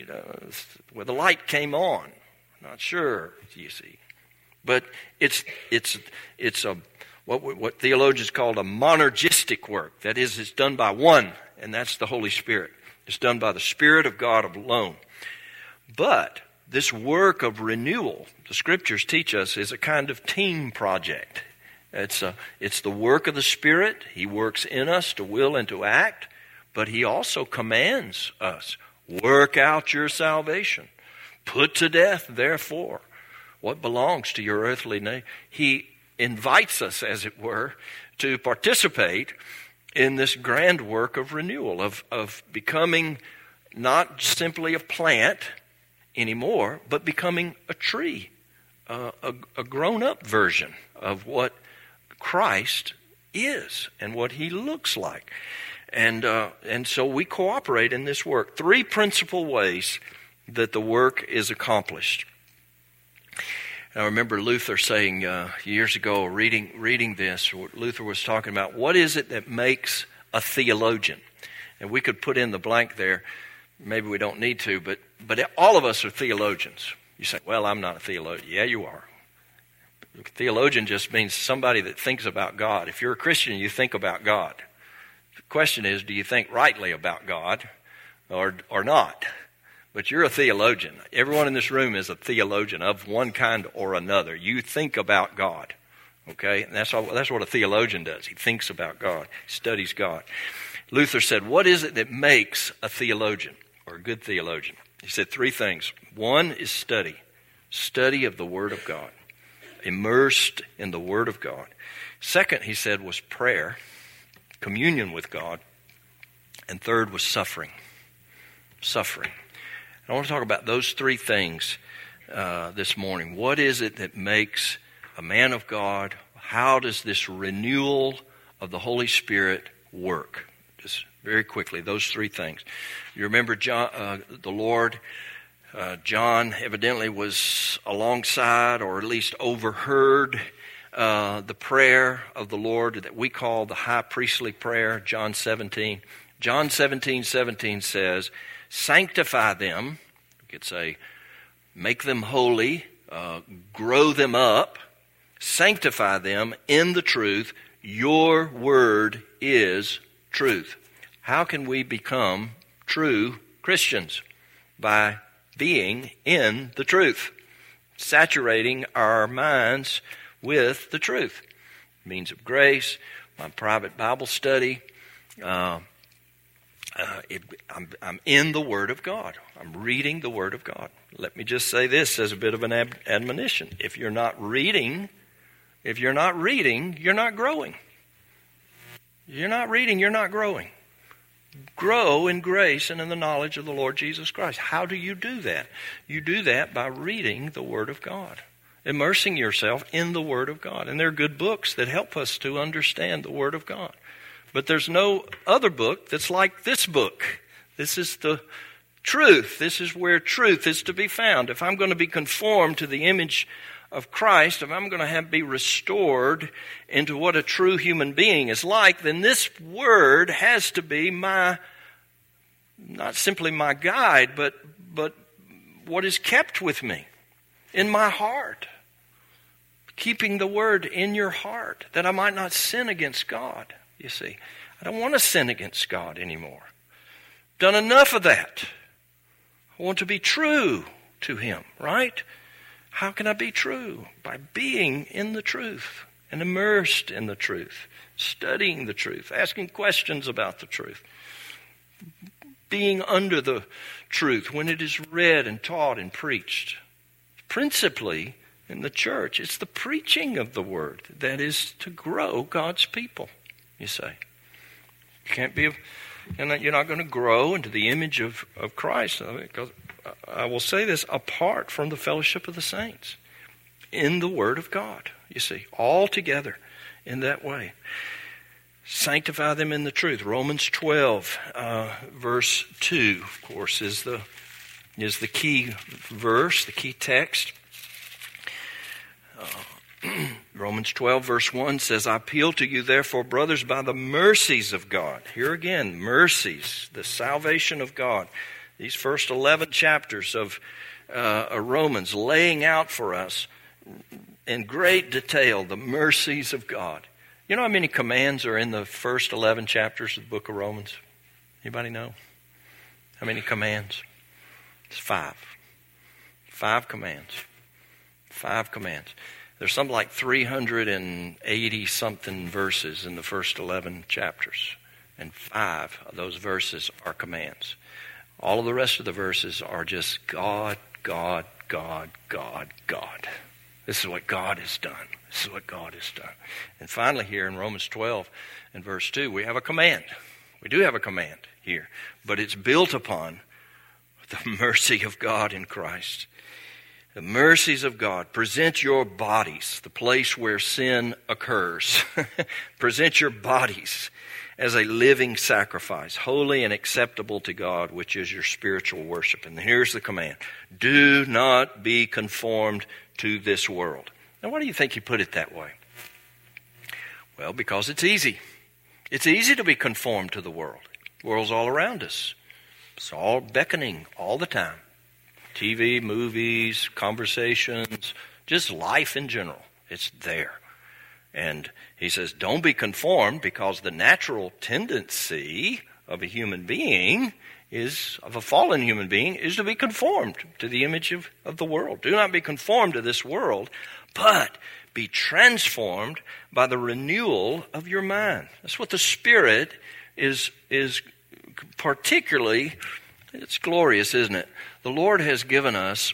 you know, where the light came on. Not sure, you see. But it's it's it's a what what theologians call a monergistic work. That is, it's done by one, and that's the Holy Spirit. It's done by the Spirit of God alone. But this work of renewal, the Scriptures teach us, is a kind of team project. It's a, it's the work of the Spirit. He works in us to will and to act, but He also commands us, work out your salvation. Put to death, therefore, what belongs to your earthly nature. He invites us, as it were, to participate in this grand work of renewal, of, of becoming not simply a plant anymore, but becoming a tree, uh, a, a grown-up version of what Christ is and what He looks like. And uh, and so we cooperate in this work. Three principal ways that the work is accomplished. I remember Luther saying uh, years ago, reading reading this, Luther was talking about what is it that makes a theologian? And we could put in the blank there. Maybe we don't need to, but but all of us are theologians. You say, well, I'm not a theologian. Yeah, you are. Theologian just means somebody that thinks about God. If you're a Christian, you think about God. The question is, do you think rightly about God or or not? But you're a theologian. Everyone in this room is a theologian of one kind or another. You think about God. Okay? And that's all, that's what a theologian does. He thinks about God. He studies God. Luther said, what is it that makes a theologian or a good theologian? He said three things. One is study. Study of the Word of God. Immersed in the Word of God. Second, he said, was prayer. Communion with God. And third was suffering. Suffering. I want to talk about those three things uh, this morning. What is it that makes a man of God? How does this renewal of the Holy Spirit work? Just very quickly, those three things. You remember John, uh, the Lord, uh, John evidently was alongside or at least overheard uh, the prayer of the Lord that we call the high priestly prayer, John seventeen. John seventeen seventeen says, sanctify them, you could say, make them holy, uh, grow them up, sanctify them in the truth. Your word is truth. How can we become true Christians? By being in the truth, saturating our minds with the truth. Means of grace, my private Bible study, uh, Uh, it, I'm, I'm in the Word of God. I'm reading the Word of God. Let me just say this as a bit of an ab- admonition. If you're not reading, if you're not reading, you're not growing. You're not reading, you're not growing. Grow in grace and in the knowledge of the Lord Jesus Christ. How do you do that? You do that by reading the Word of God. Immersing yourself in the Word of God. And there are good books that help us to understand the Word of God. But there's no other book that's like this book. This is the truth. This is where truth is to be found. If I'm going to be conformed to the image of Christ, if I'm going to have be restored into what a true human being is like, then this word has to be my, not simply my guide, but but what is kept with me in my heart. Keeping the word in your heart, that I might not sin against God. You see, I don't want to sin against God anymore. Done enough of that. I want to be true to Him, right? How can I be true? By being in the truth and immersed in the truth, studying the truth, asking questions about the truth, being under the truth when it is read and taught and preached. Principally in the church, it's the preaching of the Word that is to grow God's people. You say, you can't be, and you're not going to grow into the image of, of Christ. Because I will say this, apart from the fellowship of the saints, in the Word of God. You see, all together in that way. Sanctify them in the truth. Romans twelve, uh, verse two, of course, is the is the key verse, the key text. Uh, Romans twelve, verse one says, I appeal to you, therefore, brothers, by the mercies of God. Here again, mercies, the salvation of God, These first eleven chapters of uh, Romans laying out for us in great detail the mercies of God. You know how many commands are in the first eleven chapters of the book of Romans? Anybody know? How many commands? It's five. Five commands. Five commands. There's something like three hundred eighty something verses in the first eleven chapters. And five of those verses are commands. All of the rest of the verses are just God, God, God, God, God. This is what God has done. This is what God has done. And finally here in Romans twelve and verse two, we have a command. We do have a command here. But it's built upon the mercy of God in Christ. The mercies of God. Present your bodies, the place where sin occurs. Present your bodies as a living sacrifice, holy and acceptable to God, which is your spiritual worship. And here's the command. Do not be conformed to this world. Now, why do you think he put it that way? Well, because it's easy. It's easy to be conformed to the world. The world's all around us. It's all beckoning all the time. T V, movies, conversations, just life in general. It's there. And he says, don't be conformed, because the natural tendency of a human being is, of a fallen human being, is to be conformed to the image of, of the world. Do not be conformed to this world, but be transformed by the renewal of your mind. That's what the Spirit is, is particularly, it's glorious, isn't it? The Lord has given us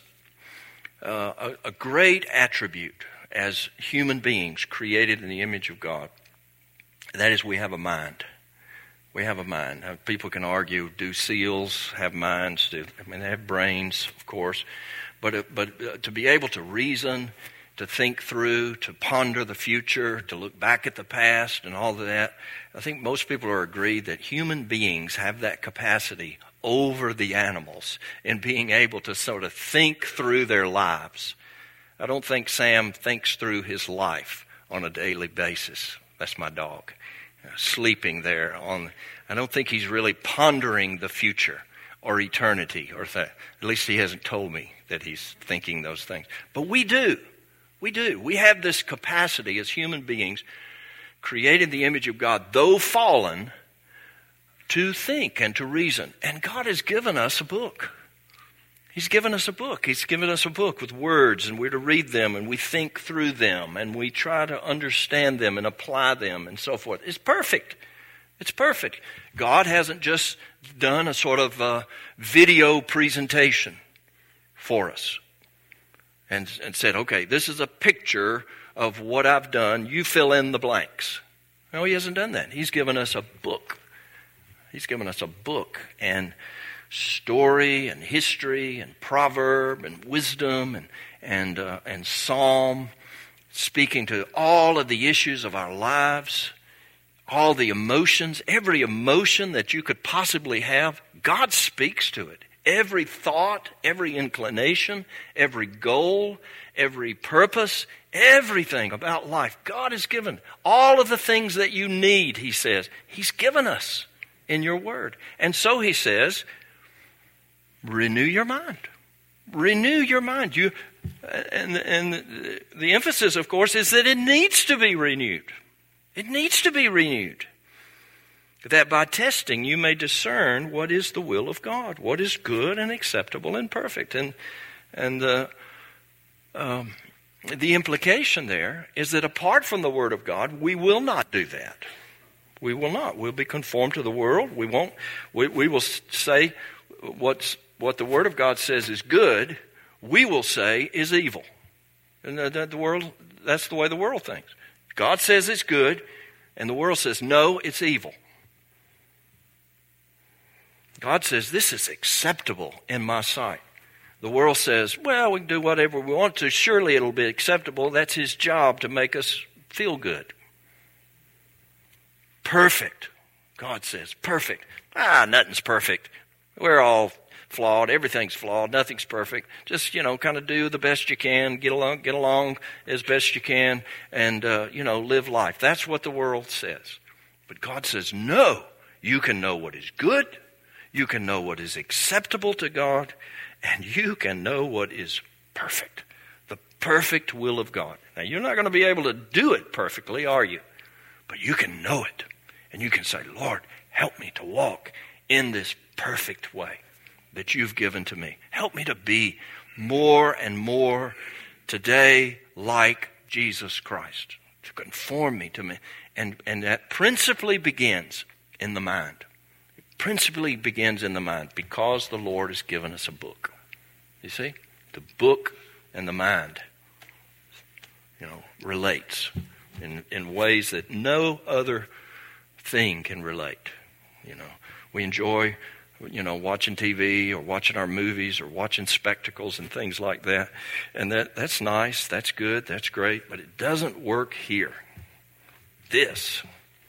uh, a, a great attribute as human beings created in the image of God. That is, we have a mind. We have a mind. Now, people can argue, do seals have minds? Do, I mean, they have brains, of course. But, uh, but uh, to be able to reason, to think through, to ponder the future, to look back at the past and all of that, I think most people are agreed that human beings have that capacity over the animals in being able to sort of think through their lives. I don't think Sam thinks through his life on a daily basis. That's my dog, uh, sleeping there on. I don't think he's really pondering the future or eternity, or th- at least he hasn't told me that he's thinking those things. But we do. We do. We have this capacity as human beings, created in the image of God, though fallen, to think and to reason. And God has given us a book. He's given us a book. He's given us a book with words, and we're to read them, and we think through them, and we try to understand them and apply them and so forth. It's perfect. It's perfect. God hasn't just done a sort of uh, video presentation for us and, and said, okay, this is a picture of what I've done. You fill in the blanks. No, he hasn't done that. He's given us a book. He's given us a book, and story and history and proverb and wisdom and and uh, and psalm, speaking to all of the issues of our lives, all the emotions, every emotion that you could possibly have. God speaks to it. Every thought, every inclination, every goal, every purpose, everything about life. God has given all of the things that you need, he says. He's given us in your word. And so he says, renew your mind. Renew your mind. You, and, and the emphasis, of course, is that it needs to be renewed. It needs to be renewed. That by testing you may discern what is the will of God, what is good and acceptable and perfect. And and uh, um, the implication there is that apart from the Word of God, we will not do that. We will not. We'll be conformed to the world. We won't. We, we will say what's what the Word of God says is good. We will say is evil. And the, the world. That's the way the world thinks. God says it's good, and the world says no, it's evil. God says, this is acceptable in my sight. The world says, well, we can do whatever we want to. Surely it'll be acceptable. That's his job, to make us feel good. Perfect. God says, perfect. Ah, nothing's perfect. We're all flawed. Everything's flawed. Nothing's perfect. Just, you know, kind of do the best you can. Get along, get along as best you can. And, uh, you know, live life. That's what the world says. But God says, no. You can know what is good. You can know what is acceptable to God, and you can know what is perfect. The perfect will of God. Now, you're not going to be able to do it perfectly, are you? But you can know it. And you can say, Lord, help me to walk in this perfect way that you've given to me. Help me to be more and more today like Jesus Christ, to conform me to me. And, and that principally begins in the mind. It principally begins in the mind because the Lord has given us a book. You see? The book and the mind, you know, relates in, in ways that no other thing can relate. You know, we enjoy, you know, watching T V or watching our movies or watching spectacles and things like that. And that, that's nice, that's good, that's great, but it doesn't work here. This,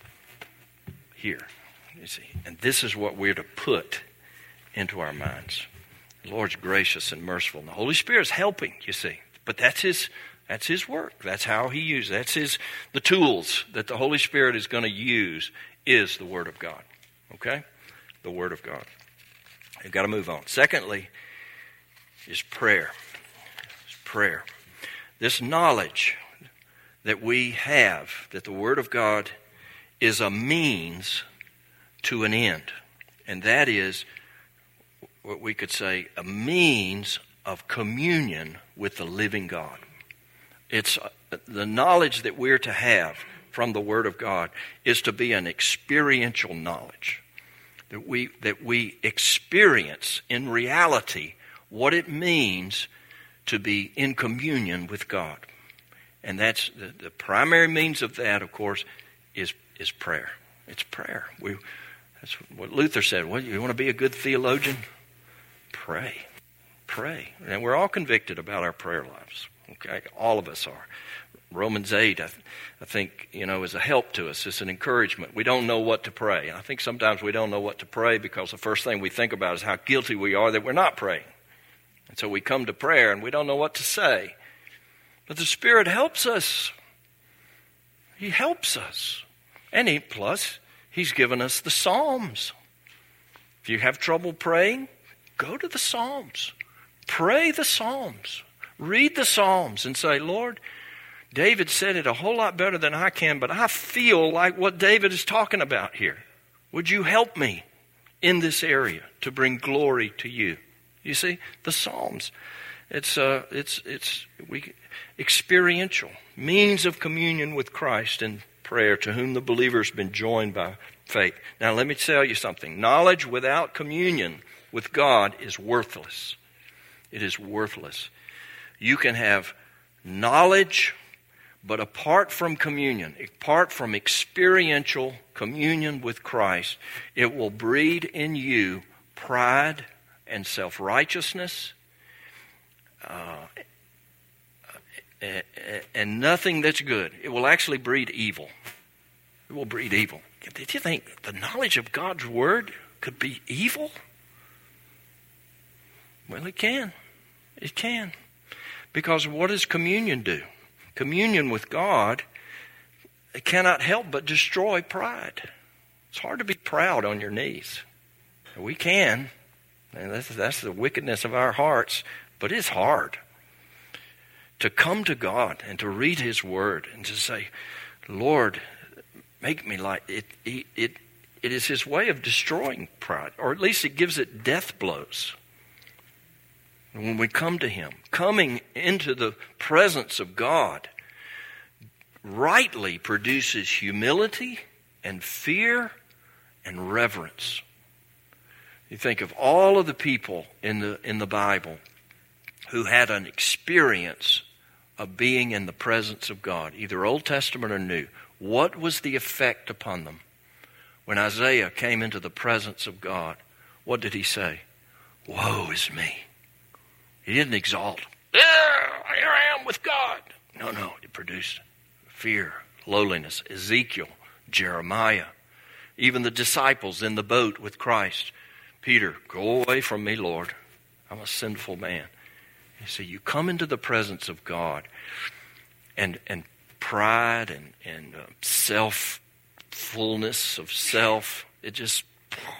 here, you see. And this is what we're to put into our minds. The Lord's gracious and merciful. And the Holy Spirit's helping, you see. But that's his that's his work. That's how he uses. That's his the tools that the Holy Spirit is going to use is the Word of God. Okay? The Word of God. You've got to move on. Secondly, is prayer. It's prayer. This knowledge that we have that the Word of God is a means to an end. And that is what we could say a means of communion with the living God. It's the knowledge that we're to have from the Word of God is to be an experiential knowledge. That we, that we experience in reality what it means to be in communion with God. And that's the, the primary means of that, of course, is, is prayer. It's prayer. We, that's what Luther said. Well, you want to be a good theologian? Pray. Pray. And we're all convicted about our prayer lives. Okay, all of us are. Romans eight, I, th- I think, you know, is a help to us. It's an encouragement. We don't know what to pray. And I think sometimes we don't know what to pray because the first thing we think about is how guilty we are that we're not praying. And so we come to prayer and we don't know what to say. But the Spirit helps us. He helps us. And he, plus, He's given us the Psalms. If you have trouble praying, go to the Psalms. Pray the Psalms. Read the Psalms and say, Lord, David said it a whole lot better than I can, but I feel like what David is talking about here. Would you help me in this area to bring glory to you? You see, the Psalms, it's uh, it's it's we experiential means of communion with Christ and prayer, to whom the believer has been joined by faith. Now, let me tell you something. Knowledge without communion with God is worthless. It is worthless. You can have knowledge, but apart from communion, apart from experiential communion with Christ, it will breed in you pride and self-righteousness, uh, and nothing that's good. It will actually breed evil. It will breed evil. Did you think the knowledge of God's Word could be evil? Well, it can. It can. Because what does communion do? Communion with God, it cannot help but destroy pride. It's hard to be proud on your knees. We can. And that's, that's the wickedness of our hearts. But it's hard to come to God and to read His Word and to say, Lord, make me like it. It, it, it is His way of destroying pride. Or at least it gives it death blows. And when we come to Him, coming into the presence of God rightly produces humility and fear and reverence. You think of all of the people in the in the Bible who had an experience of being in the presence of God, either Old Testament or New. What was the effect upon them? When Isaiah came into the presence of God, what did he say? Woe is me. He didn't exalt. Yeah, here I am with God. No, no. It produced fear, lowliness. Ezekiel, Jeremiah, even the disciples in the boat with Christ. Peter, go away from me, Lord. I'm a sinful man. You see, you come into the presence of God, and and pride and, and uh, self, fullness of self, it just,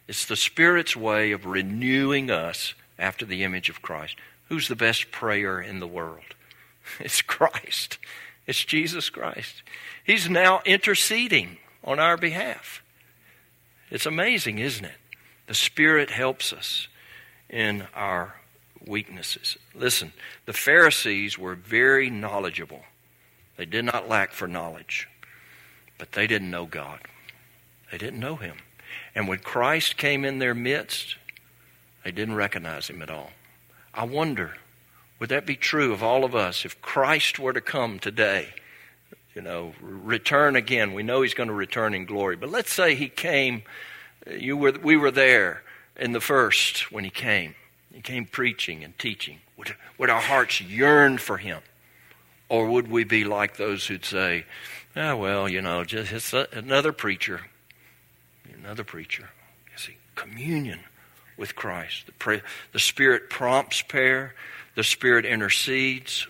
It's the Spirit's way of renewing us after the image of Christ. Who's the best prayer in the world? It's Christ. It's Jesus Christ. He's now interceding on our behalf. It's amazing, isn't it? The Spirit helps us in our weaknesses. Listen, the Pharisees were very knowledgeable. They did not lack for knowledge, but they didn't know God. They didn't know Him. And when Christ came in their midst, they didn't recognize Him at all. I wonder, would that be true of all of us if Christ were to come today? You know, return again. We know He's going to return in glory. But let's say He came, you were, we were there in the first when He came. He came preaching and teaching. Would, would our hearts yearn for Him? Or would we be like those who'd say, ah, well, you know, just it's a, another preacher. Another preacher. You see, communion with Christ. The, pray, the Spirit prompts prayer. The Spirit intercedes.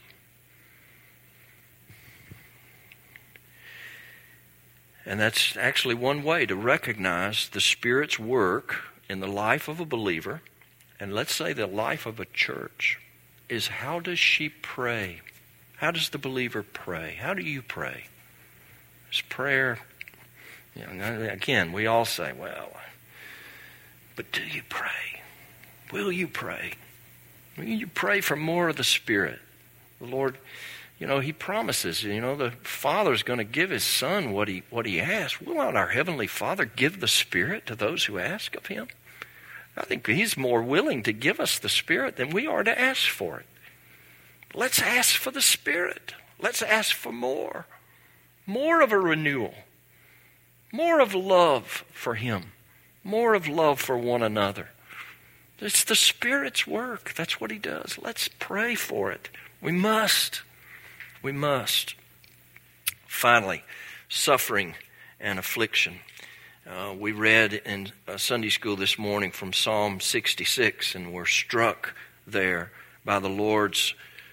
And that's actually one way to recognize the Spirit's work in the life of a believer, and let's say the life of a church, is how does she pray? How does the believer pray? How do you pray? Is prayer, you know, again, we all say, well, but do you pray? Will you pray? Will you pray for more of the Spirit? The Lord, you know, He promises, you know, the Father's going to give His Son what He what He asks. Will not our Heavenly Father give the Spirit to those who ask of Him? I think He's more willing to give us the Spirit than we are to ask for it. Let's ask for the Spirit. Let's ask for more. More of a renewal. More of love for Him. More of love for one another. It's the Spirit's work. That's what He does. Let's pray for it. We must. We must. Finally, suffering and affliction. Uh, we read in uh, Sunday school this morning from Psalm sixty-six, and we're struck there by the Lord's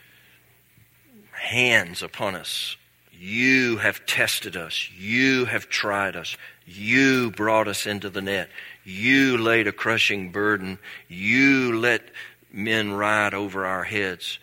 hands upon us. You have tested us. You have tried us. You brought us into the net. You laid a crushing burden. You let men ride over our heads.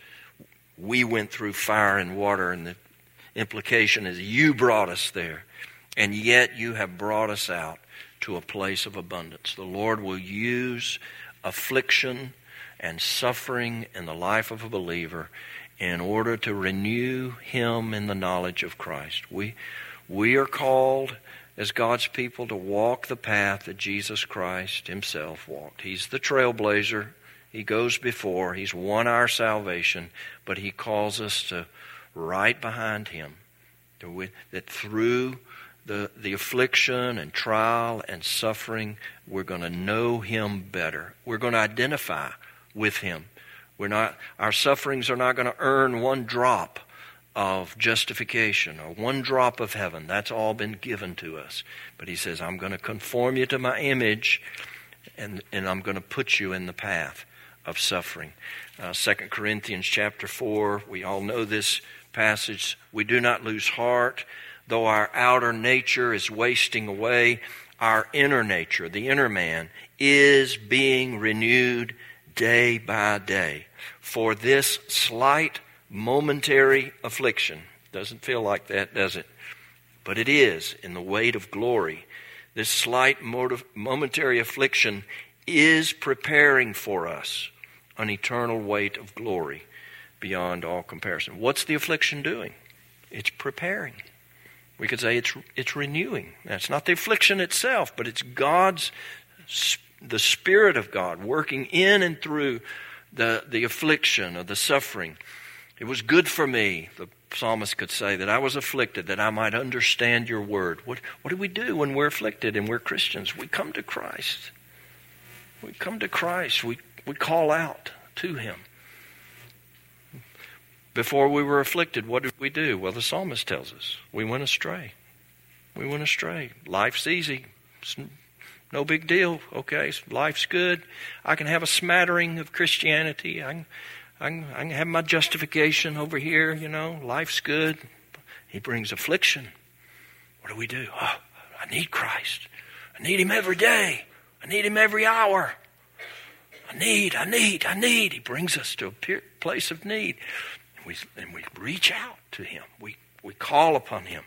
We went through fire and water, and the implication is you brought us there. And yet you have brought us out to a place of abundance. The Lord will use affliction and suffering in the life of a believer in order to renew him in the knowledge of Christ. We, we are called as God's people to walk the path that Jesus Christ Himself walked. He's the trailblazer. He goes before. He's won our salvation, but He calls us to right behind Him. That through the, the affliction and trial and suffering, we're going to know Him better. We're going to identify with Him. We're not, our sufferings are not going to earn one drop of justification or one drop of heaven. That's all been given to us. But He says, I'm going to conform you to my image, and, and I'm going to put you in the path of suffering. Uh, Second Corinthians chapter four, we all know this passage. We do not lose heart. Though our outer nature is wasting away, our inner nature, the inner man, is being renewed day by day. For this slight momentary affliction, doesn't feel like that, does it? But it is in the weight of glory. This slight momentary affliction is preparing for us an eternal weight of glory beyond all comparison. What's the affliction doing? It's preparing. We could say it's it's renewing. That's not the affliction itself, but it's God's, the Spirit of God working in and through the, the affliction or the suffering. It was good for me, the psalmist could say, that I was afflicted, that I might understand your word. What, what do we do when we're afflicted and we're Christians? We come to Christ. We come to Christ. We, we call out to Him. Before we were afflicted, what did we do? Well, the psalmist tells us. We went astray. We went astray. Life's easy. It's no big deal. Okay, life's good. I can have a smattering of Christianity. I can, I can, I can have my justification over here, you know. Life's good. He brings affliction. What do we do? Oh, I need Christ. I need Him every day. I need him every hour. I need, I need, I need. He brings us to a place of need. And we, and we reach out to him. We, we call upon him.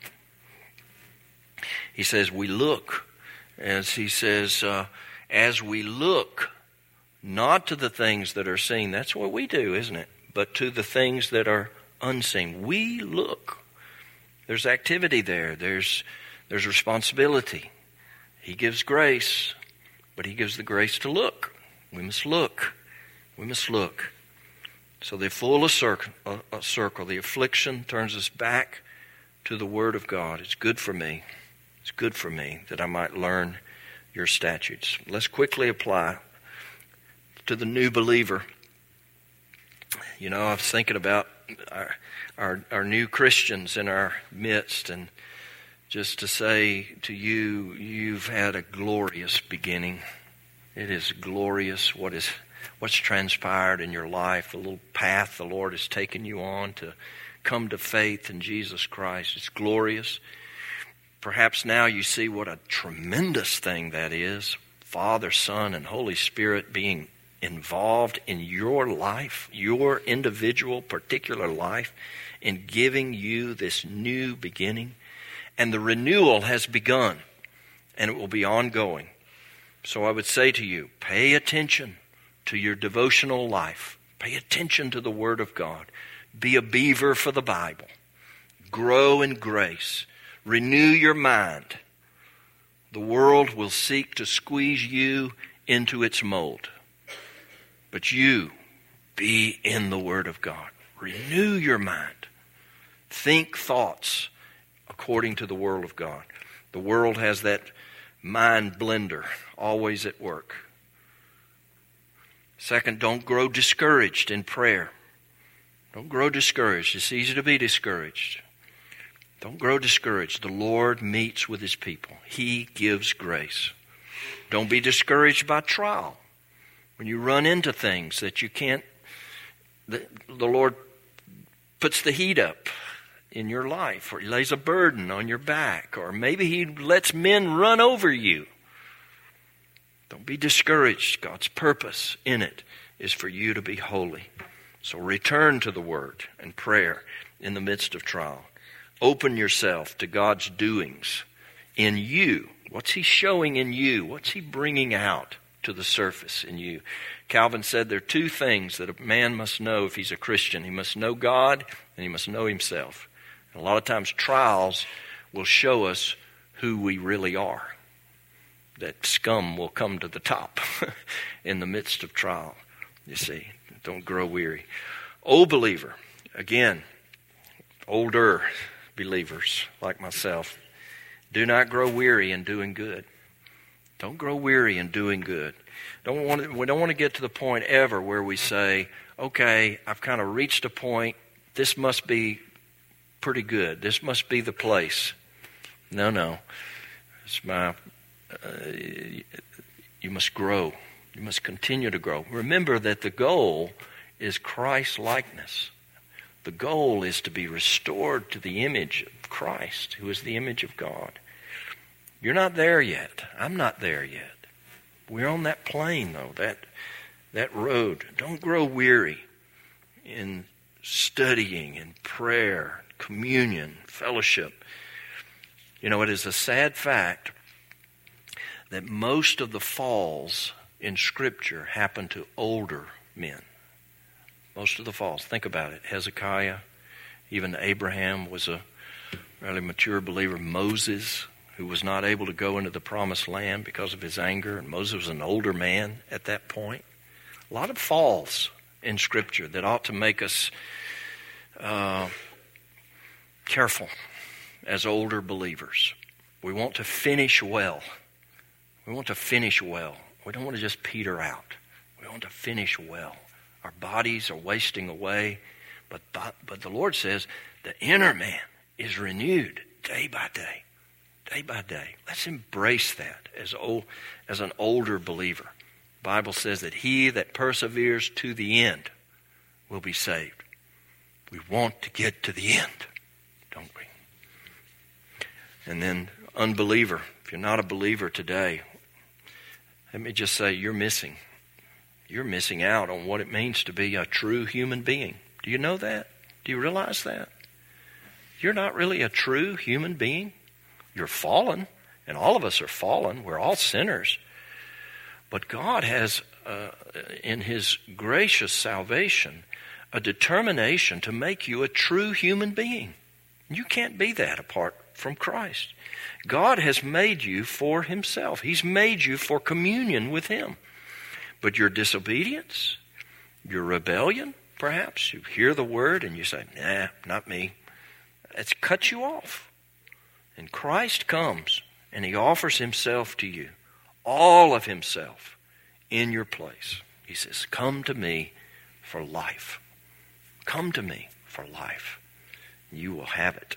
He says we look, as he says, uh, as we look, not to the things that are seen. That's what we do, isn't it? But to the things that are unseen. We look. There's activity there. There's, there's responsibility. He gives grace, but he gives the grace to look. We must look. We must look. So the full circle, a circle, the affliction turns us back to the Word of God. It's good for me. It's good for me that I might learn your statutes. Let's quickly apply to the new believer. You know, I was thinking about our, our, our new Christians in our midst, and just to say to you, you've had a glorious beginning. It is glorious what is what's transpired in your life, the little path the Lord has taken you on to come to faith in Jesus Christ. It's glorious. Perhaps now you see what a tremendous thing that is. Father, Son, and Holy Spirit being involved in your life, your individual, particular life, in giving you this new beginning. And the renewal has begun, and it will be ongoing. So I would say to you, pay attention to your devotional life. Pay attention to the Word of God. Be a beaver for the Bible. Grow in grace. Renew your mind. The world will seek to squeeze you into its mold. But you, be in the Word of God. Renew your mind. Think thoughts according to the Word of God. The world has that mind blender always at work. Second, don't grow discouraged in prayer. Don't grow discouraged. It's easy to be discouraged. Don't grow discouraged. The Lord meets with His people. He gives grace. Don't be discouraged by trial. When you run into things that you can't, the, the Lord puts the heat up in your life, or He lays a burden on your back, or maybe He lets men run over you. Don't be discouraged. God's purpose in it is for you to be holy. So return to the Word and prayer in the midst of trial. Open yourself to God's doings in you. What's He showing in you? What's He bringing out to the surface in you? Calvin said there are two things that a man must know if he's a Christian. He must know God and he must know himself. And a lot of times trials will show us who we really are. That scum will come to the top in the midst of trial. You see, don't grow weary. O believer, again, older believers like myself, do not grow weary in doing good. Don't grow weary in doing good. Don't want to, we don't want to get to the point ever where we say, okay, I've kind of reached a point. This must be pretty good. This must be the place. No, no. It's my... Uh, you must grow. You must continue to grow. Remember that the goal is Christ-likeness. The goal is to be restored to the image of Christ, who is the image of God. You're not there yet. I'm not there yet. We're on that plane, though, that, that road. Don't grow weary in studying, in prayer, communion, fellowship. You know, it is a sad fact that most of the falls in Scripture happen to older men. Most of the falls. Think about it. Hezekiah, even Abraham was a really mature believer. Moses, who was not able to go into the promised land because of his anger. And Moses was an older man at that point. A lot of falls in Scripture that ought to make us uh, careful as older believers. We want to finish well. We want to finish well. We don't want to just peter out. We want to finish well. Our bodies are wasting away, but but the Lord says the inner man is renewed day by day, day by day. Let's embrace that as old, as an older believer. The Bible says that he that perseveres to the end will be saved. We want to get to the end, don't we? And then unbeliever, if you're not a believer today, let me just say, you're missing. You're missing out on what it means to be a true human being. Do you know that? Do you realize that? You're not really a true human being. You're fallen, and all of us are fallen. We're all sinners. But God has, uh, in His gracious salvation, a determination to make you a true human being. You can't be that apart from Christ. God has made you for Himself. He's made you for communion with Him. But your disobedience, your rebellion, perhaps, you hear the word and you say, nah, not me. It's cut you off. And Christ comes and He offers Himself to you, all of Himself, in your place. He says, come to me for life. Come to me for life. You will have it.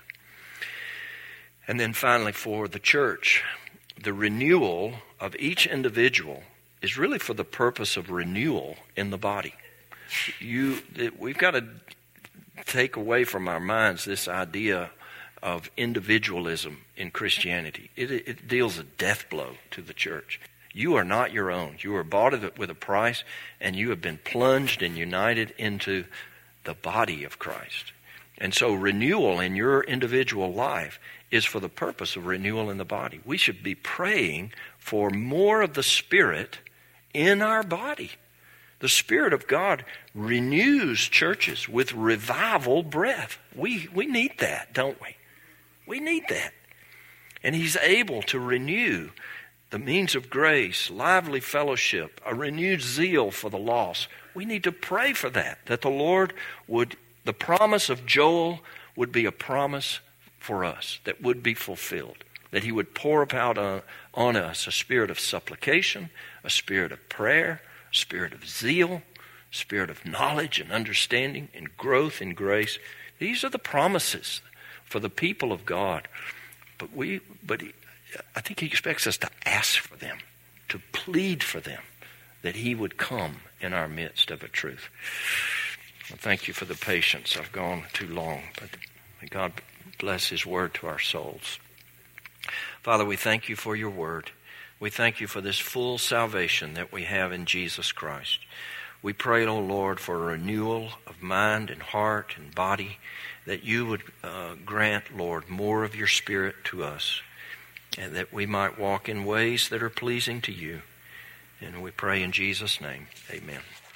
And then finally, for the church, the renewal of each individual is really for the purpose of renewal in the body. You, it, we've got to take away from our minds this idea of individualism in Christianity. It, it deals a death blow to the church. You are not your own. You are bought with a price, and you have been plunged and united into the body of Christ. And so renewal in your individual life is for the purpose of renewal in the body. We should be praying for more of the Spirit in our body. The Spirit of God renews churches with revival breath. We, we need that, don't we? We need that. And He's able to renew the means of grace, lively fellowship, a renewed zeal for the lost. We need to pray for that, that the Lord would, the promise of Joel would be a promise for us that would be fulfilled, that He would pour out on, on us a spirit of supplication, a spirit of prayer, a spirit of zeal, a spirit of knowledge and understanding and growth in grace. These are the promises for the people of God. But we, but he, I think He expects us to ask for them, to plead for them, that He would come in our midst of a truth. Well, thank you for the patience. I've gone too long, but may God bless His word to our souls. Father, we thank You for Your word. We thank You for this full salvation that we have in Jesus Christ. We pray, O Lord, for a renewal of mind and heart and body, that You would uh, grant, Lord, more of Your Spirit to us, and that we might walk in ways that are pleasing to You. And we pray in Jesus' name, amen.